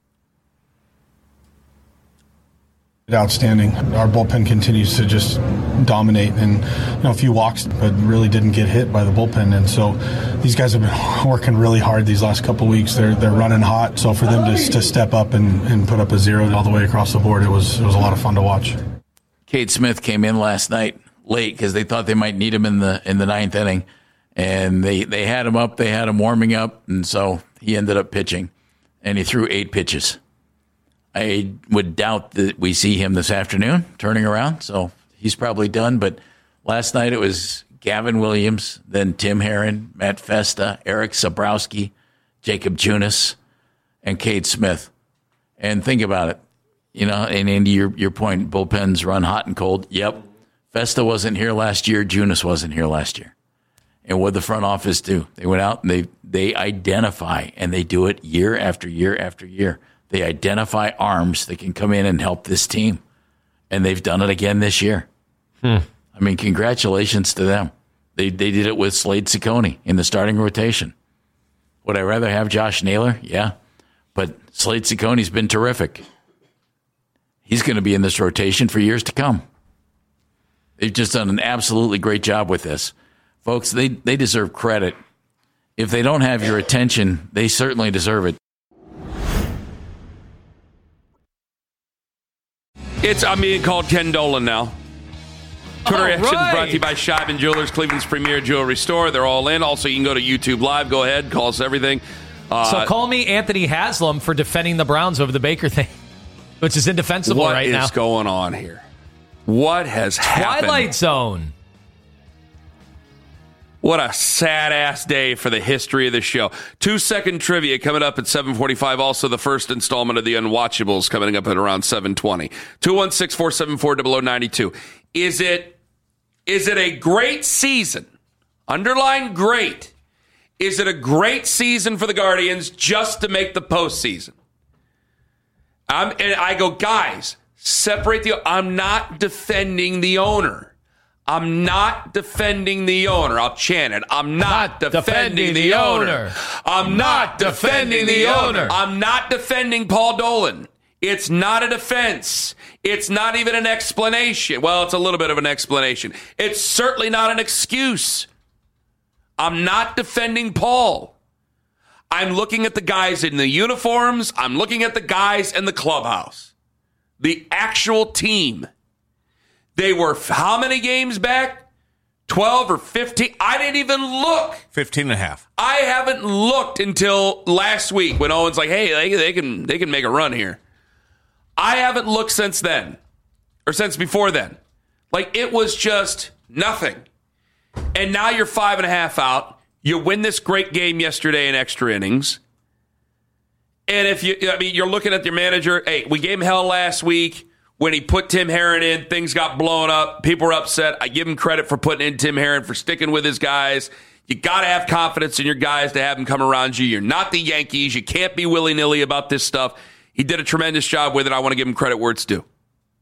Outstanding. Our bullpen continues to just dominate, and a few walks, but really didn't get hit by the bullpen. And so these guys have been working really hard these last couple of weeks. They're running hot. So for them to step up and put up a 0 all the way across the board, it was a lot of fun to watch. Cade Smith came in last night late because they thought they might need him in the 9th inning, and they had him up. They had him warming up, and so he ended up pitching, and he threw 8 pitches. I would doubt that we see him this afternoon turning around, so he's probably done. But last night it was Gavin Williams, then Tim Herron, Matt Festa, Eric Sabrowski, Jacob Junis, and Cade Smith. And think about it, and Andy, your point, bullpens run hot and cold. Yep, Festa wasn't here last year. Junis wasn't here last year. And what did the front office do? They went out and they identify, and they do it year after year after year. They identify arms that can come in and help this team. And they've done it again this year. I mean, congratulations to them. They did it with Slade Ciccone in the starting rotation. Would I rather have Josh Naylor? Yeah. But Slade Ciccone's been terrific. He's going to be in this rotation for years to come. They've just done an absolutely great job with this. Folks, they deserve credit. If they don't have your attention, they certainly deserve it. I'm being called Ken Dolan now. Twitter reactions brought to you by Scheibman Jewelers, Cleveland's premier jewelry store. They're all in. Also, you can go to YouTube Live. Go ahead, call us everything. So call me Anthony Haslam for defending the Browns over the Baker thing. which is indefensible right now. What is going on here? What has happened? Twilight Zone. What a sad-ass day for the history of the show. 2-second trivia coming up at 7:45. Also, the first installment of the Unwatchables coming up at around 7:20. 216-474-0092. Is it a great season? Underline great. Is it a great season for the Guardians just to make the postseason? And I go, guys, separate I'm not defending the owner. I'm not defending the owner. I'll chant it. I'm not defending the owner. I'm not defending the owner. I'm not defending Paul Dolan. It's not a defense. It's not even an explanation. Well, it's a little bit of an explanation. It's certainly not an excuse. I'm not defending Paul. I'm looking at the guys in the uniforms. I'm looking at the guys in the clubhouse. The actual team. They were how many games back? 12 or 15? I didn't even look. 15 and a half. I haven't looked until last week when Owen's like, hey, they can make a run here. I haven't looked since then. Or since before then. Like, it was just nothing. And now you're 5.5 out. You win this great game yesterday in extra innings. And you're looking at your manager. Hey, we gave him hell last week. When he put Tim Herron in, things got blown up. People were upset. I give him credit for putting in Tim Herron, for sticking with his guys. You got to have confidence in your guys to have them come around you. You're not the Yankees. You can't be willy-nilly about this stuff. He did a tremendous job with it. I want to give him credit where it's due.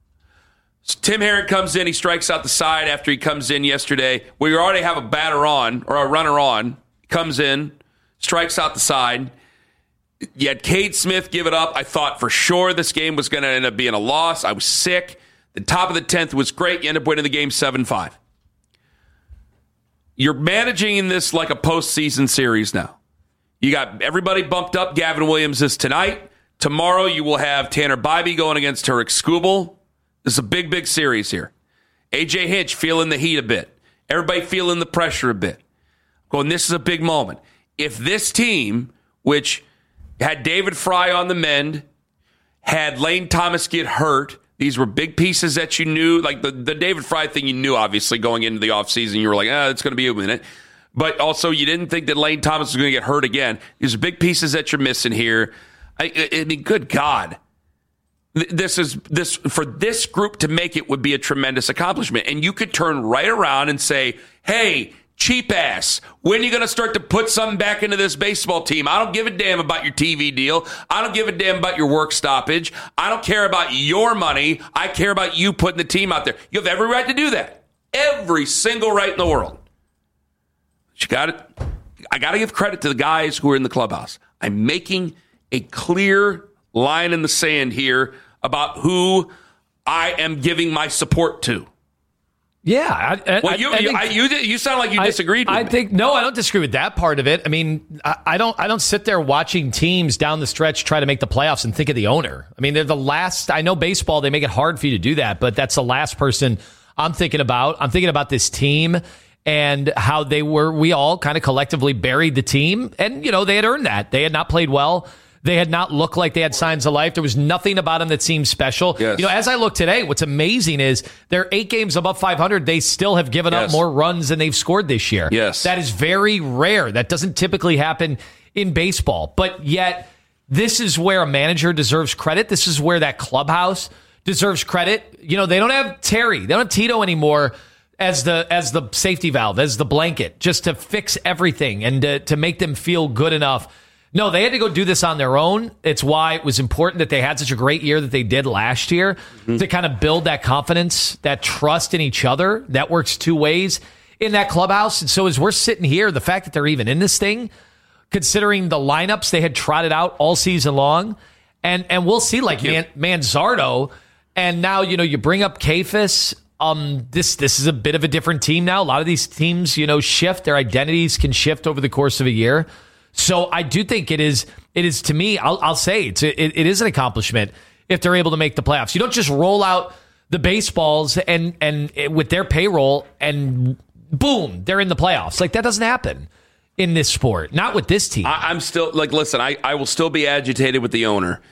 So Tim Herron comes in. He strikes out the side after he comes in yesterday. We already have a batter on, or a runner on. Comes in, strikes out the side. You had Cade Smith give it up. I thought for sure this game was going to end up being a loss. I was sick. The top of the 10th was great. You end up winning the game 7-5. You're managing this like a postseason series now. You got everybody bumped up. Gavin Williams is tonight. Tomorrow you will have Tanner Bybee going against Tarek Skubal. This is a big, big series here. A.J. Hinch feeling the heat a bit. Everybody feeling the pressure a bit. Going, this is a big moment. If this team, which had David Fry on the mend, had Lane Thomas get hurt, these were big pieces that you knew, like the David Fry thing you knew, obviously, going into the offseason. You were like, it's going to be a minute. But also, you didn't think that Lane Thomas was going to get hurt again. These are big pieces that you're missing here. I mean, good God. For this group to make it would be a tremendous accomplishment. And you could turn right around and say, hey, cheap ass, when are you going to start to put something back into this baseball team? I don't give a damn about your TV deal. I don't give a damn about your work stoppage. I don't care about your money. I care about you putting the team out there. You have every right to do that. Every single right in the world. But I got to give credit to the guys who are in the clubhouse. I'm making a clear line in the sand here about who I am giving my support to. Yeah. You sound like you disagreed with me. I think, no, I don't disagree with that part of it. I mean, I don't sit there watching teams down the stretch try to make the playoffs and think of the owner. I mean, they're the last. I know baseball, they make it hard for you to do that, but that's the last person I'm thinking about. I'm thinking about this team and how we all kind of collectively buried the team. And, they had earned that. They had not played well. They had not looked like they had signs of life. There was nothing about them that seemed special. Yes. As I look today, what's amazing is they're 8 games above 500. They still have given up more runs than they've scored this year. Yes. That is very rare. That doesn't typically happen in baseball. But yet, this is where a manager deserves credit. This is where that clubhouse deserves credit. They don't have Terry. They don't have Tito anymore as the safety valve, as the blanket, just to fix everything and to make them feel good enough. No, they had to go do this on their own. It's why it was important that they had such a great year that they did last year to kind of build that confidence, that trust in each other. That works two ways in that clubhouse. And so as we're sitting here, the fact that they're even in this thing, considering the lineups they had trotted out all season long, and we'll see like Manzardo, and now, you bring up Kefis. This is a bit of a different team now. A lot of these teams, shift. Their identities can shift over the course of a year. So I do think it is to me, I'll say it is an accomplishment if they're able to make the playoffs. You don't just roll out the baseballs and with their payroll and boom, they're in the playoffs. Like, that doesn't happen in this sport. Not with this team. I'm still, listen, I will still be agitated with the owner.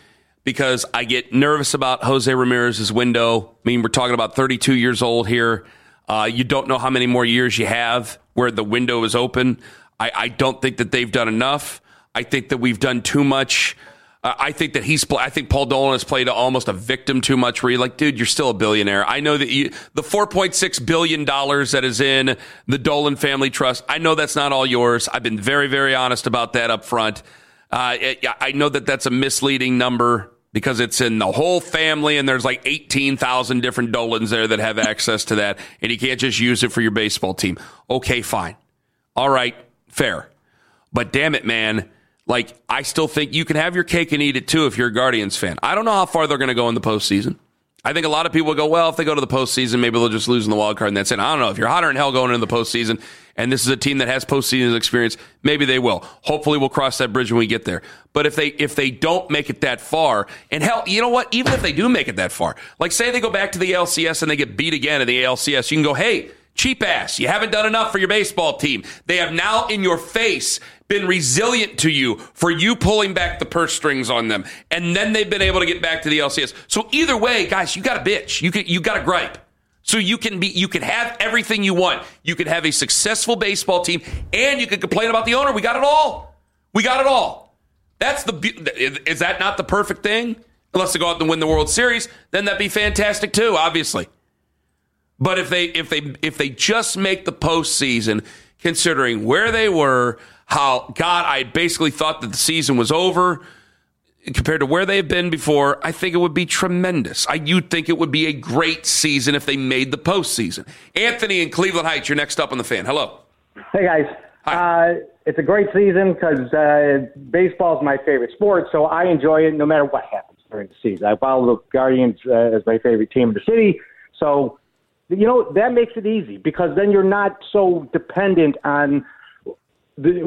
because I get nervous about Jose Ramirez's window. I mean, we're talking about 32 years old here. You don't know how many more years you have where the window is open. I don't think that they've done enough. I think that we've done too much. I think that I think Paul Dolan has played almost a victim too much where you're like, dude, you're still a billionaire. I know that the $4.6 billion that is in the Dolan Family Trust, I know that's not all yours. I've been very, very honest about that up front. I know that that's a misleading number because it's in the whole family and there's like 18,000 different Dolans there that have access to that, and you can't just use it for your baseball team. Okay, fine. All right, fair. But damn it, man. Like, I still think you can have your cake and eat it, too, if you're a Guardians fan. I don't know how far they're going to go in the postseason. I think a lot of people go, well, if they go to the postseason, maybe they'll just lose in the wild card and that's it. I don't know. If you're hotter than hell going into the postseason, and this is a team that has postseason experience, maybe they will. Hopefully we'll cross that bridge when we get there. But if they don't make it that far, and hell, you know what? Even if they do make it that far, like say they go back to the ALCS and they get beat again in the ALCS, you can go, hey, cheap ass, you haven't done enough for your baseball team. They have now in your face been resilient to you for you pulling back the purse strings on them. And then they've been able to get back to the LCS. So either way, guys, you got a bitch. You got a gripe. So you can have everything you want. You can have a successful baseball team and you can complain about the owner. We got it all. We got it all. Is that not the perfect thing? Unless they go out and win the World Series, then that'd be fantastic too, obviously. But if they just make the postseason, considering where they were, I basically thought that the season was over compared to where they've been before, I think it would be tremendous. You'd think it would be a great season if they made the postseason. Anthony in Cleveland Heights, you're next up on the Fan. Hello. Hey, guys. It's a great season because baseball is my favorite sport, so I enjoy it no matter what happens during the season. I follow the Guardians as my favorite team in the city, so that makes it easy because then you're not so dependent on the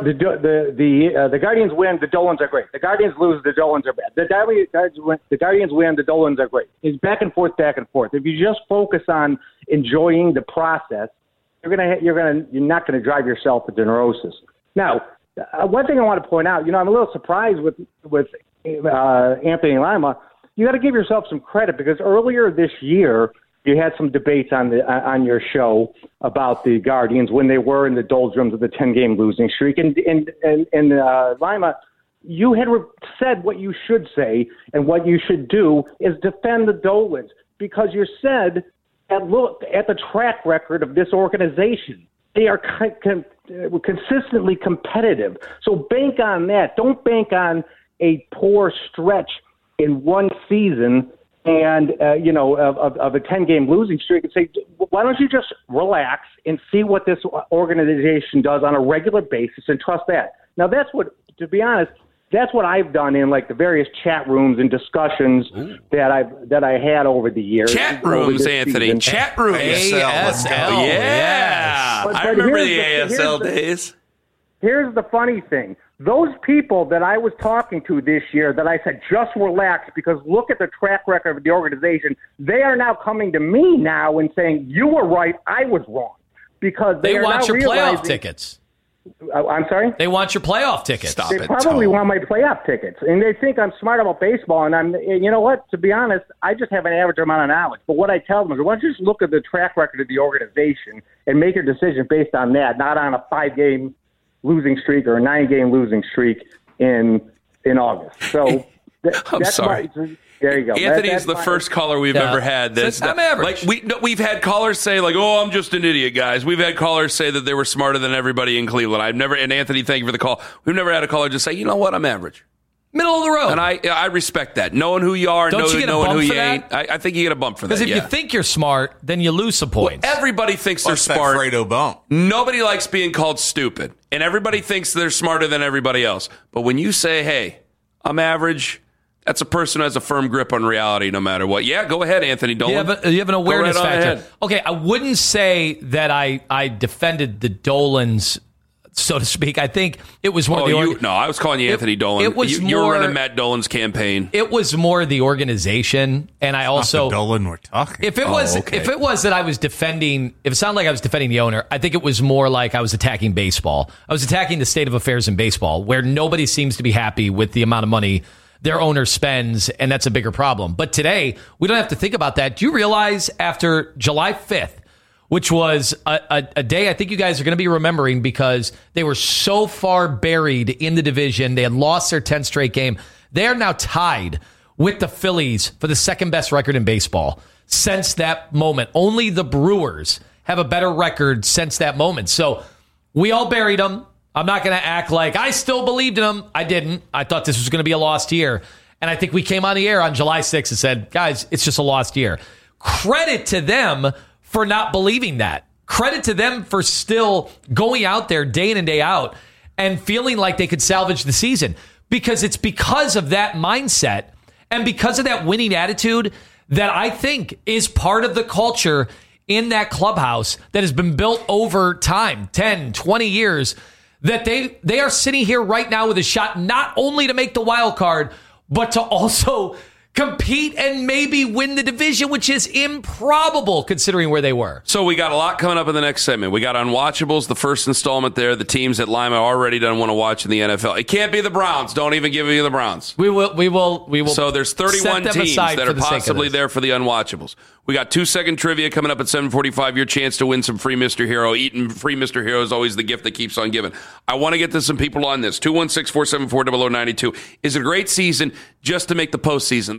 Guardians win, the Dolans are great. The Guardians lose, the Dolans are bad. The Guardians win, the Dolans are great. It's back and forth, back and forth. If you just focus on enjoying the process, you're not going to drive yourself into neurosis. Now, one thing I want to point out, I'm a little surprised with Anthony Lima. You got to give yourself some credit because earlier this year you had some debates on your show about the Guardians when they were in the doldrums of the 10-game losing streak. And Lima, you had said what you should say, and what you should do is defend the Dolans because you said that look at the track record of this organization. They are consistently competitive. So bank on that. Don't bank on a poor stretch in one season and, of a 10-game losing streak and say, why don't you just relax and see what this organization does on a regular basis and trust that. Now, to be honest, that's what I've done in like the various chat rooms and discussions that I had over the years. Chat rooms, Anthony. Season. Chat rooms. ASL. Yeah. But I remember the ASL days. Here's the funny thing. Those people that I was talking to this year that I said, just relax because look at the track record of the organization, they are now coming to me now and saying, you were right, I was wrong. Because they want now your playoff tickets. I'm sorry? They want your playoff tickets. They probably want my playoff tickets. And they think I'm smart about baseball. And you know what? To be honest, I just have an average amount of knowledge. But what I tell them is, why don't you just look at the track record of the organization and make your decision based on that, not on a 5-game losing streak or a 9-game losing streak in August. So I'm sorry. There you go. Anthony is the first caller we've ever had. I'm average. We've had callers say like, "Oh, I'm just an idiot, guys." We've had callers say that they were smarter than everybody in Cleveland. And Anthony, thank you for the call. We've never had a caller just say, "You know what? I'm average." Middle of the road. And I respect that. Knowing who you are, knowing who you ain't. I think you get a bump for that. Because if you think you're smart, then you lose some points. Well, everybody thinks they're smart. Fredo bump. Nobody likes being called stupid. And everybody thinks they're smarter than everybody else. But when you say, hey, I'm average, that's a person who has a firm grip on reality no matter what. Yeah, go ahead, Anthony Dolan. You have an awareness right factor. ahead. Okay, I wouldn't say that I defended the Dolans, so to speak. I think it was more No, I was calling you Anthony Dolan. You're running Matt Dolan's campaign. It was more the organization, and I also Dolan we're talking. If it was that I was defending, if it sounded like I was defending the owner, I think it was more like I was attacking baseball. I was attacking the state of affairs in baseball, where nobody seems to be happy with the amount of money their owner spends, and that's a bigger problem. But today, we don't have to think about that. Do you realize after July 5th, which was a day I think you guys are going to be remembering because they were so far buried in the division, they had lost their 10th straight game. They are now tied with the Phillies for the second best record in baseball since that moment. Only the Brewers have a better record since that moment. So we all buried them. I'm not going to act like I still believed in them. I didn't. I thought this was going to be a lost year. And I think we came on the air on July 6th and said, guys, it's just a lost year. Credit to them for not believing that. Credit to them for still going out there day in and day out and feeling like they could salvage the season. Because it's because of that mindset and because of that winning attitude that I think is part of the culture in that clubhouse that has been built over time, 10, 20 years, that they are sitting here right now with a shot not only to make the wild card, but to also compete and maybe win the division, which is improbable considering where they were. So we got a lot coming up in the next segment. We got Unwatchables, the first installment there. The teams that Lima already don't want to watch in the NFL. It can't be the Browns. Don't even give me the Browns. We will. So there's 31 teams that are possibly there for the Unwatchables. We got 2-second trivia coming up at 7:45. Your chance to win some free Mr. Hero. Eating free Mr. Hero is always the gift that keeps on giving. I want to get to some people on this. 216-474-0092. Is it a great season just to make the postseason?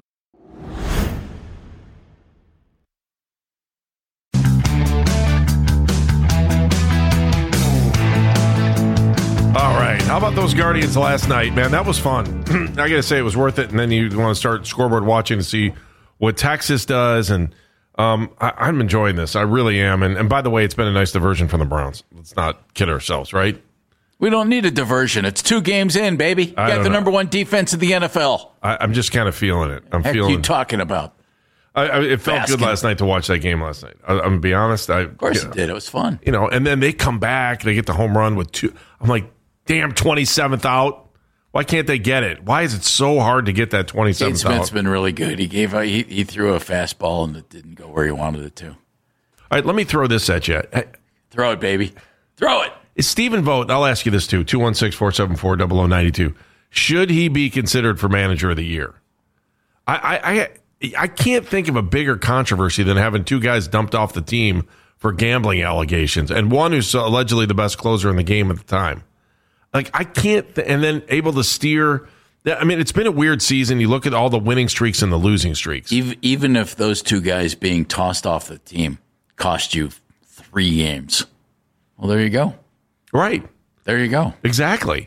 All right. How about those Guardians last night, man? That was fun. I got to say it was worth it. And then you want to start scoreboard watching to see what Texas does. And I'm enjoying this. I really am. And by the way, it's been a nice diversion from the Browns. Let's not kid ourselves, right? We don't need a diversion. It's 2 games in, baby. You got the number 1 defense in the NFL. I'm just kind of feeling it. Heck are you talking about? It felt good last night to watch that game last night. I'm going to be honest. Of course it did. It was fun. And then they come back. They get the home run with 2. I'm like, damn, 27th out. Why can't they get it? Why is it so hard to get that 27th out? Smith's been really good. He threw a fastball and it didn't go where he wanted it to. All right, let me throw this at you. Throw it, baby. Throw it. Is Stephen Vogt, I'll ask you this too, 216-474-0092. Should he be considered for manager of the year? I can't think of a bigger controversy than having 2 guys dumped off the team for gambling allegations and one who's allegedly the best closer in the game at the time. Like, I can't, and then able to steer. I mean, it's been a weird season. You look at all the winning streaks and the losing streaks. Even if those 2 guys being tossed off the team cost you 3 games. Well, there you go. Right. There you go. Exactly.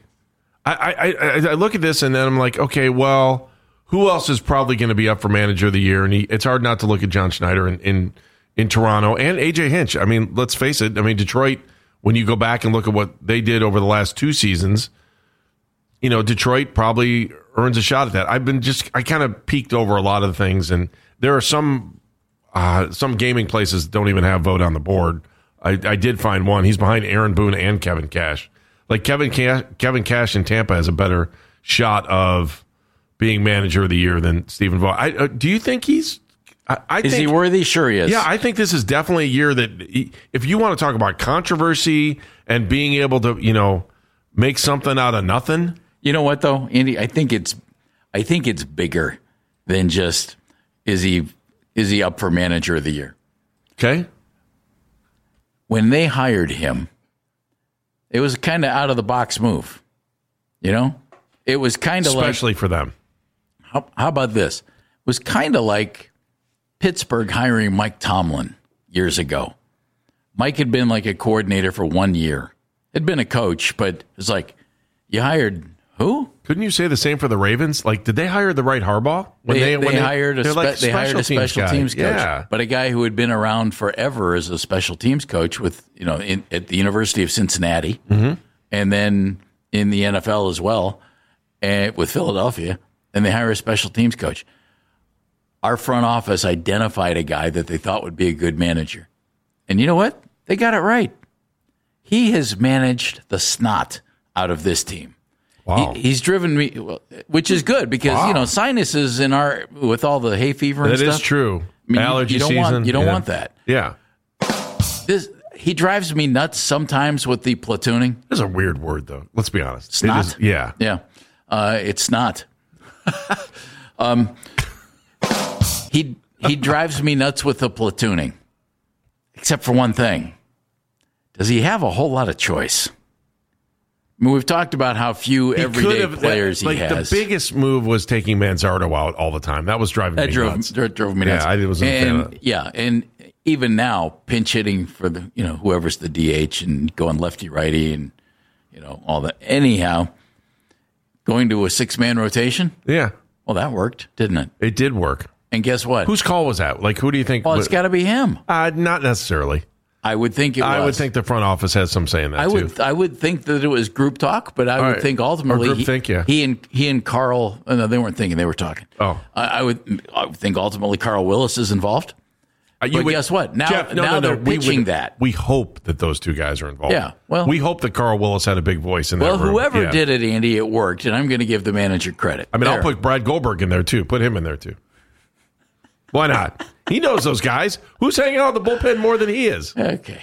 I look at this and then I'm like, okay, well, who else is probably going to be up for manager of the year? And it's hard not to look at John Schneider in Toronto and AJ Hinch. I mean, let's face it. I mean, Detroit, when you go back and look at what they did over the last 2 seasons, Detroit probably earns a shot at that. I kind of peeked over a lot of the things, and there are some gaming places that don't even have Vogt on the board. I did find one. He's behind Aaron Boone and Kevin Cash. Like Kevin Cash in Tampa has a better shot of being manager of the year than Stephen Vogt. Do you think he's? Is he worthy? Sure he is. Yeah, I think this is definitely a year that if you want to talk about controversy and being able to, make something out of nothing. You know what though, Andy? I think it's bigger than just is he up for manager of the year? Okay. When they hired him, it was kind of out of the box move. It was kind of especially for them. How about this? It was kind of like Pittsburgh hiring Mike Tomlin years ago. Mike had been like a coordinator for 1 year. Had been a coach, but it was like, you hired who? Couldn't you say the same for the Ravens? Like, did they hire the right Harbaugh? They hired a special teams coach, yeah. But a guy who had been around forever as a special teams coach with, at the University of Cincinnati, and then in the NFL as well, and with Philadelphia, and they hire a special teams coach. Our front office identified a guy that they thought would be a good manager. And you know what? They got it right. He has managed the snot out of this team. Wow. He's driven me, which is good because, sinuses with all the hay fever and stuff. That is true. Allergy season. You don't want that. Yeah. He drives me nuts sometimes with the platooning. It's a weird word, though. Let's be honest. Snot? Yeah. Yeah. It's not. He drives me nuts with the platooning, except for one thing. Does he have a whole lot of choice? I mean, we've talked about how few everyday players he has. The biggest move was taking Manzardo out all the time. That was driving me nuts. That drove me nuts. Yeah, I wasn't a fan of that. Yeah, and even now, pinch hitting for the whoever's the DH and going lefty righty and all that. Anyhow, going to a 6-man rotation. Yeah. Well, that worked, didn't it? It did work. And guess what? Whose call was that? Like, who do you think? Well, it's got to be him. Not necessarily. I would think it was. I would think the front office has some say in that too. I would think that it was group talk, but I would think ultimately he and Carl. No, they weren't thinking; they were talking. Oh, I would think ultimately Carl Willis is involved. But guess what? Now, Jeff, they're pitching that. We hope that those two guys are involved. Yeah, well, we hope that Carl Willis had a big voice in that room. Well, whoever did it, Andy, it worked, and I'm going to give the manager credit. I mean, I'll put Brad Goldberg in there too. Put him in there too. Why not? He knows those guys. Who's hanging out in the bullpen more than he is? Okay.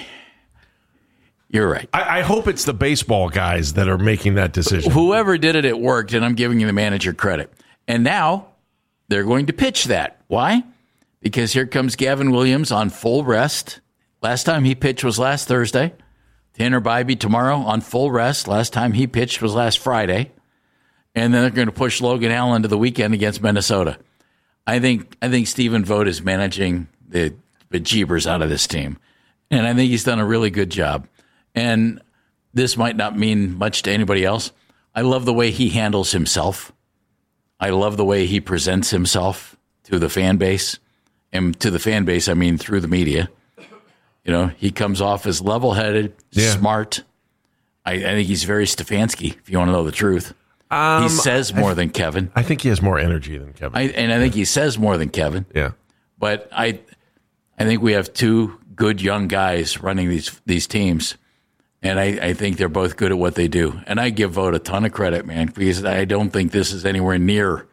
You're right. I hope it's the baseball guys that are making that decision. Whoever did it, it worked, and I'm giving you the manager credit. And now they're going to pitch that. Why? Because here comes Gavin Williams on full rest. Last time he pitched was last Thursday. Tanner Bybee tomorrow on full rest. Last time he pitched was last Friday. And then they're going to push Logan Allen to the weekend against Minnesota. I think Stephen Vogt is managing the bejeebers out of this team. And I think he's done a really good job. And this might not mean much to anybody else. I love the way he handles himself. I love the way he presents himself to the fan base. And to the fan base, I mean through the media. He comes off as level-headed, smart. I think he's very Stefanski, if you want to know the truth. He says more than Kevin. I think he has more energy than Kevin. I think he says more than Kevin. Yeah. But I think we have two good young guys running these teams. And I think they're both good at what they do. And I give Vogt a ton of credit, man, because I don't think this is anywhere near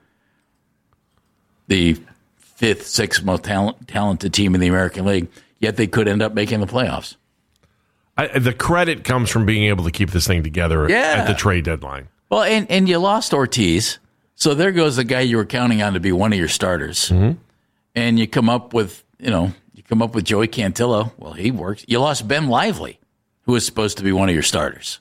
the 5th, 6th most talented team in the American League, yet they could end up making the playoffs. The credit comes from being able to keep this thing together at the trade deadline. Well, and you lost Ortiz, so there goes the guy you were counting on to be one of your starters. Mm-hmm. And you come up with Joey Cantillo. Well, he worked. You lost Ben Lively, who was supposed to be one of your starters.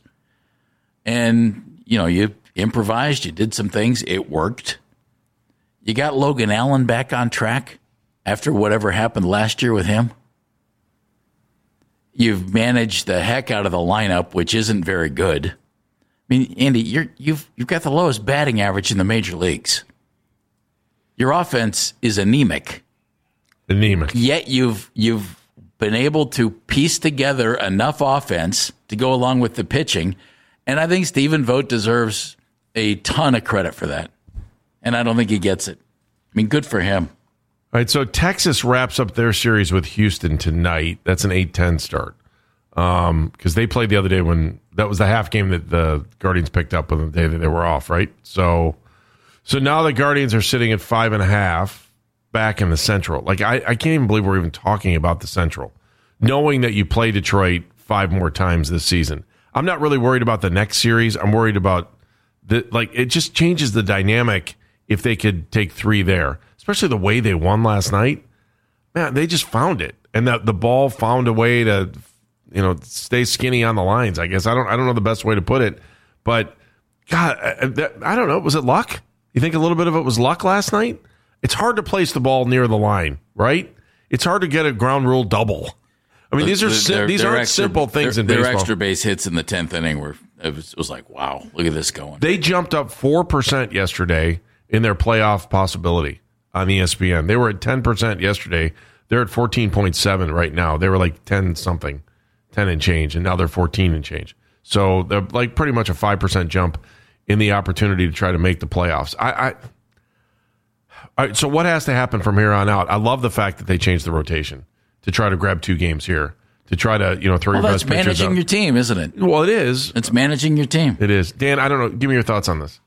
And, you improvised, you did some things, it worked. You got Logan Allen back on track after whatever happened last year with him. You've managed the heck out of the lineup, which isn't very good. I mean, Andy, you've got the lowest batting average in the major leagues. Your offense is anemic. Yet you've been able to piece together enough offense to go along with the pitching, and I think Stephen Vogt deserves a ton of credit for that. And I don't think he gets it. I mean, good for him. All right, so Texas wraps up their series with Houston tonight. That's an 8-10 start. Because they played the other day when that was the half game that the Guardians picked up on the day that they were off, right? So now the Guardians are sitting at 5.5 back in the Central. Like, I can't even believe we're even talking about the Central, knowing that you play Detroit 5 more times this season. I'm not really worried about the next series. I'm worried about it just changes the dynamic if they could take 3 there, especially the way they won last night. Man, they just found it, and the ball found a way to stay skinny on the lines. I guess I don't know the best way to put it, but God, I don't know. Was it luck? You think a little bit of it was luck last night? It's hard to place the ball near the line, right? It's hard to get a ground rule double. I mean, these aren't simple things in baseball. Their extra base hits in the 10th inning were it was like, wow, look at this going. They jumped up 4% yesterday in their playoff possibility on ESPN. They were at 10% yesterday. They're at 14.7 right now. They were like 10 something, 10 and change, and now they're 14 and change. So they're like pretty much a 5% jump in the opportunity to try to make the playoffs. All right, so what has to happen from here on out? I love the fact that they changed the rotation to try to grab 2 games here, to try to throw your best pitchers out. That's managing your team, isn't it? Well, it is. It's managing your team. It is. Dan, I don't know. Give me your thoughts on this.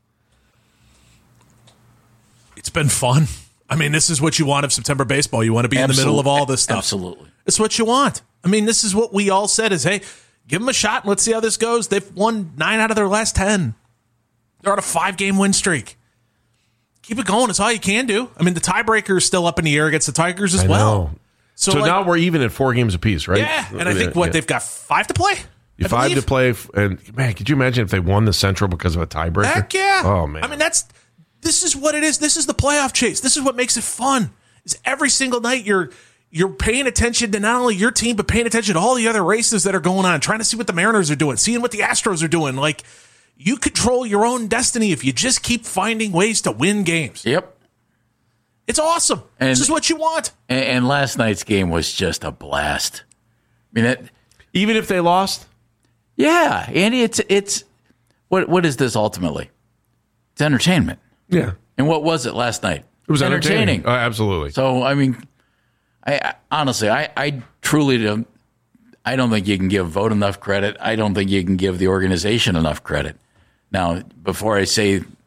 It's been fun. I mean, this is what you want of September baseball. You want to be in the middle of all this stuff. Absolutely. It's what you want. I mean, this is what we all said is, hey, give them a shot and let's see how this goes. They've won 9 out of their last 10. They're on a 5-game win streak. keep it going. It's all you can do. I mean, the tiebreaker is still up in the air against the Tigers as I well. know. So now we're even at 4 games apiece, right? Yeah, and I think they've got 5 to play. 5 to play, and man, could you imagine if they won the Central because of a tiebreaker? Heck yeah! Oh man, I mean, this is what it is. This is the playoff chase. This is what makes it fun. Is every single night you're paying attention to not only your team but paying attention to all the other races that are going on, trying to see what the Mariners are doing, seeing what the Astros are doing. Like, you control your own destiny if you just keep finding ways to win games. Yep. It's awesome. And this is what you want. And last night's game was just a blast. I mean, even if they lost? Yeah, Andy, it's what is this ultimately? It's entertainment. Yeah. And what was it last night? It was entertaining. Absolutely. So, I mean, I honestly, I truly don't. I don't think you can give Vogt enough credit. I don't think you can give the organization enough credit. Now, before I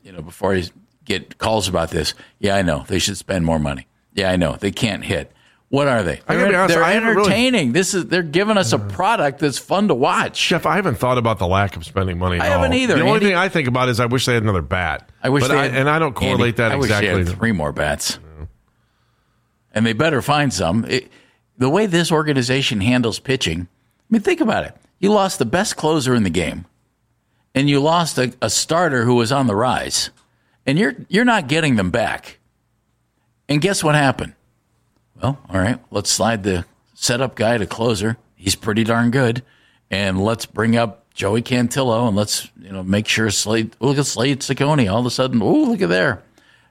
get calls about this, yeah, I know they should spend more money. Yeah, I know they can't hit. What are they? They're entertaining. They're giving us a product that's fun to watch. Jeff, I haven't thought about the lack of spending money. I haven't either. The only thing I think about is I wish they had another bat. I don't correlate that exactly. I wish they had 3 more bats, and they better find some. The way this organization handles pitching, I mean, think about it. You lost the best closer in the game, and you lost a starter who was on the rise, and you're not getting them back. And guess what happened? Well, all right, let's slide the setup guy to closer. He's pretty darn good. And let's bring up Joey Cantillo and let's make sure look at Slade Ciccone. All of a sudden, look at there.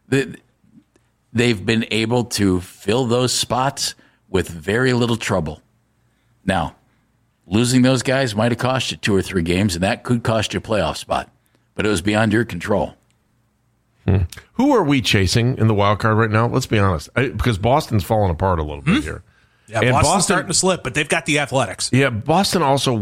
They've been able to fill those spots with very little trouble. Now, losing those guys might have cost you 2 or 3 games, and that could cost you a playoff spot. But it was beyond your control. Who are we chasing in the wild card right now? Let's be honest, because Boston's falling apart a little bit here. Yeah, and Boston's starting to slip, but they've got the Athletics. Yeah, Boston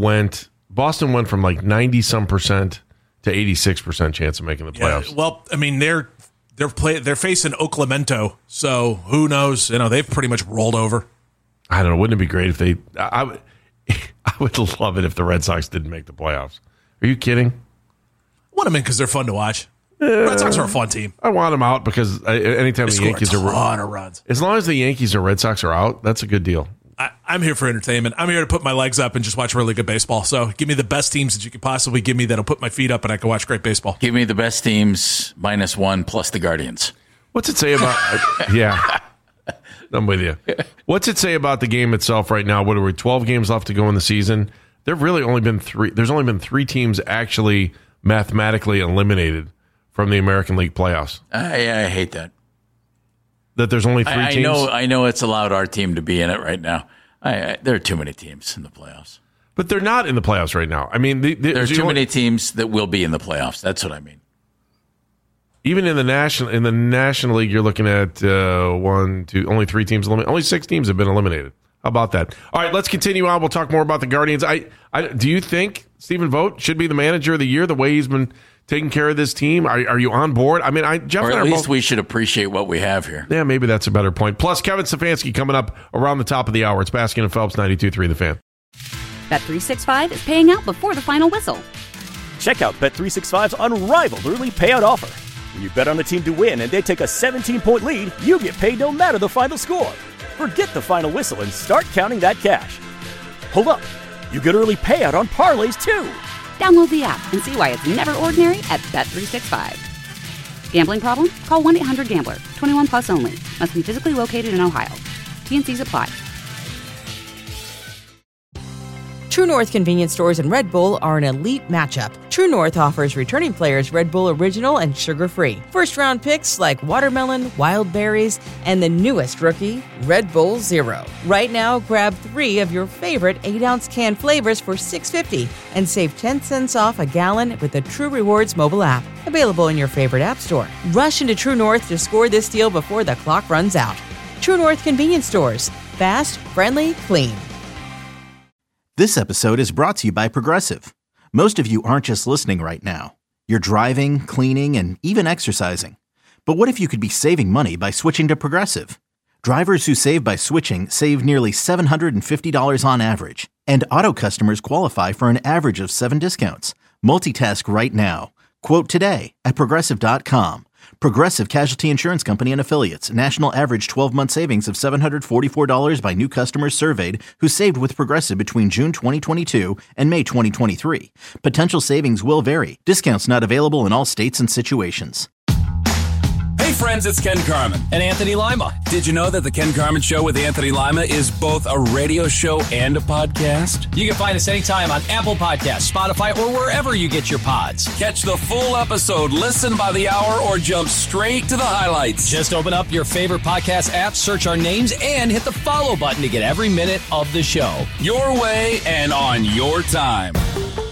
went from like 90-some% to 86% chance of making the playoffs. Yeah, well, I mean, they're facing Oaklamento, so who knows? They've pretty much rolled over. I don't know. Wouldn't it be great if they? I would love it if the Red Sox didn't make the playoffs. Are you kidding? I want them in because they're fun to watch. Red Sox are a fun team. I want them out because anytime the Yankees a ton of runs. As long as the Yankees or Red Sox are out, that's a good deal. I'm here for entertainment. I'm here to put my legs up and just watch really good baseball. So give me the best teams that you could possibly give me that'll put my feet up and I can watch great baseball. Give me the best teams -1 plus the Guardians. What's it say about? Yeah, I'm with you. What's it say about the game itself right now? What are we? 12 games left to go in the season. There've really only been 3. There's only been 3 teams actually mathematically eliminated from the American League playoffs. I hate that. That there's only 3 teams? I know it's allowed our team to be in it right now. There are too many teams in the playoffs. But they're not in the playoffs right now. I mean, there are too many teams that will be in the playoffs. That's what I mean. Even in the National League, you're looking at 1, 2, only 3 teams eliminated. Only 6 teams have been eliminated. How about that? All right, let's continue on. We'll talk more about the Guardians. Do you think Stephen Vogt should be the manager of the year, the way he's been taking care of this team? Are you on board? I mean, Jeff or and I at are least both, we should appreciate what we have here. Yeah, maybe that's a better point. Plus, Kevin Stefanski coming up around the top of the hour. It's Baskin and Phelps, 92.3 The Fan. Bet365 is paying out before the final whistle. Check out Bet365's unrivaled early payout offer. When you bet on a team to win and they take a 17-point lead, you get paid no matter the final score. Forget the final whistle and start counting that cash. Hold up. You get early payout on parlays, too. Download the app and see why it's never ordinary at Bet365. Gambling problem? Call 1-800-GAMBLER. 21 plus only. Must be physically located in Ohio. T&Cs apply. True North convenience stores and Red Bull are an elite matchup. True North offers returning players Red Bull Original and sugar-free. First-round picks like watermelon, wild berries, and the newest rookie, Red Bull Zero. Right now, grab 3 of your favorite 8-ounce can flavors for $6.50 and save 10 cents off a gallon with the True Rewards mobile app. Available in your favorite app store. Rush into True North to score this deal before the clock runs out. True North convenience stores. Fast, friendly, clean. This episode is brought to you by Progressive. Most of you aren't just listening right now. You're driving, cleaning, and even exercising. But what if you could be saving money by switching to Progressive? Drivers who save by switching save nearly $750 on average. And auto customers qualify for an average of 7 discounts. Multitask right now. Quote today at Progressive.com. Progressive Casualty Insurance Company and Affiliates. National average 12-month savings of $744 by new customers surveyed who saved with Progressive between June 2022 and May 2023. Potential savings will vary. Discounts not available in all states and situations. Hey friends, it's Ken Carman and Anthony Lima. Did you know that the Ken Carman Show with Anthony Lima is both a radio show and a podcast? You can find us anytime on Apple Podcasts, Spotify, or wherever you get your pods. Catch the full episode, listen by the hour, or jump straight to the highlights. Just open up your favorite podcast app, search our names, and hit the follow button to get every minute of the show. Your way and on your time.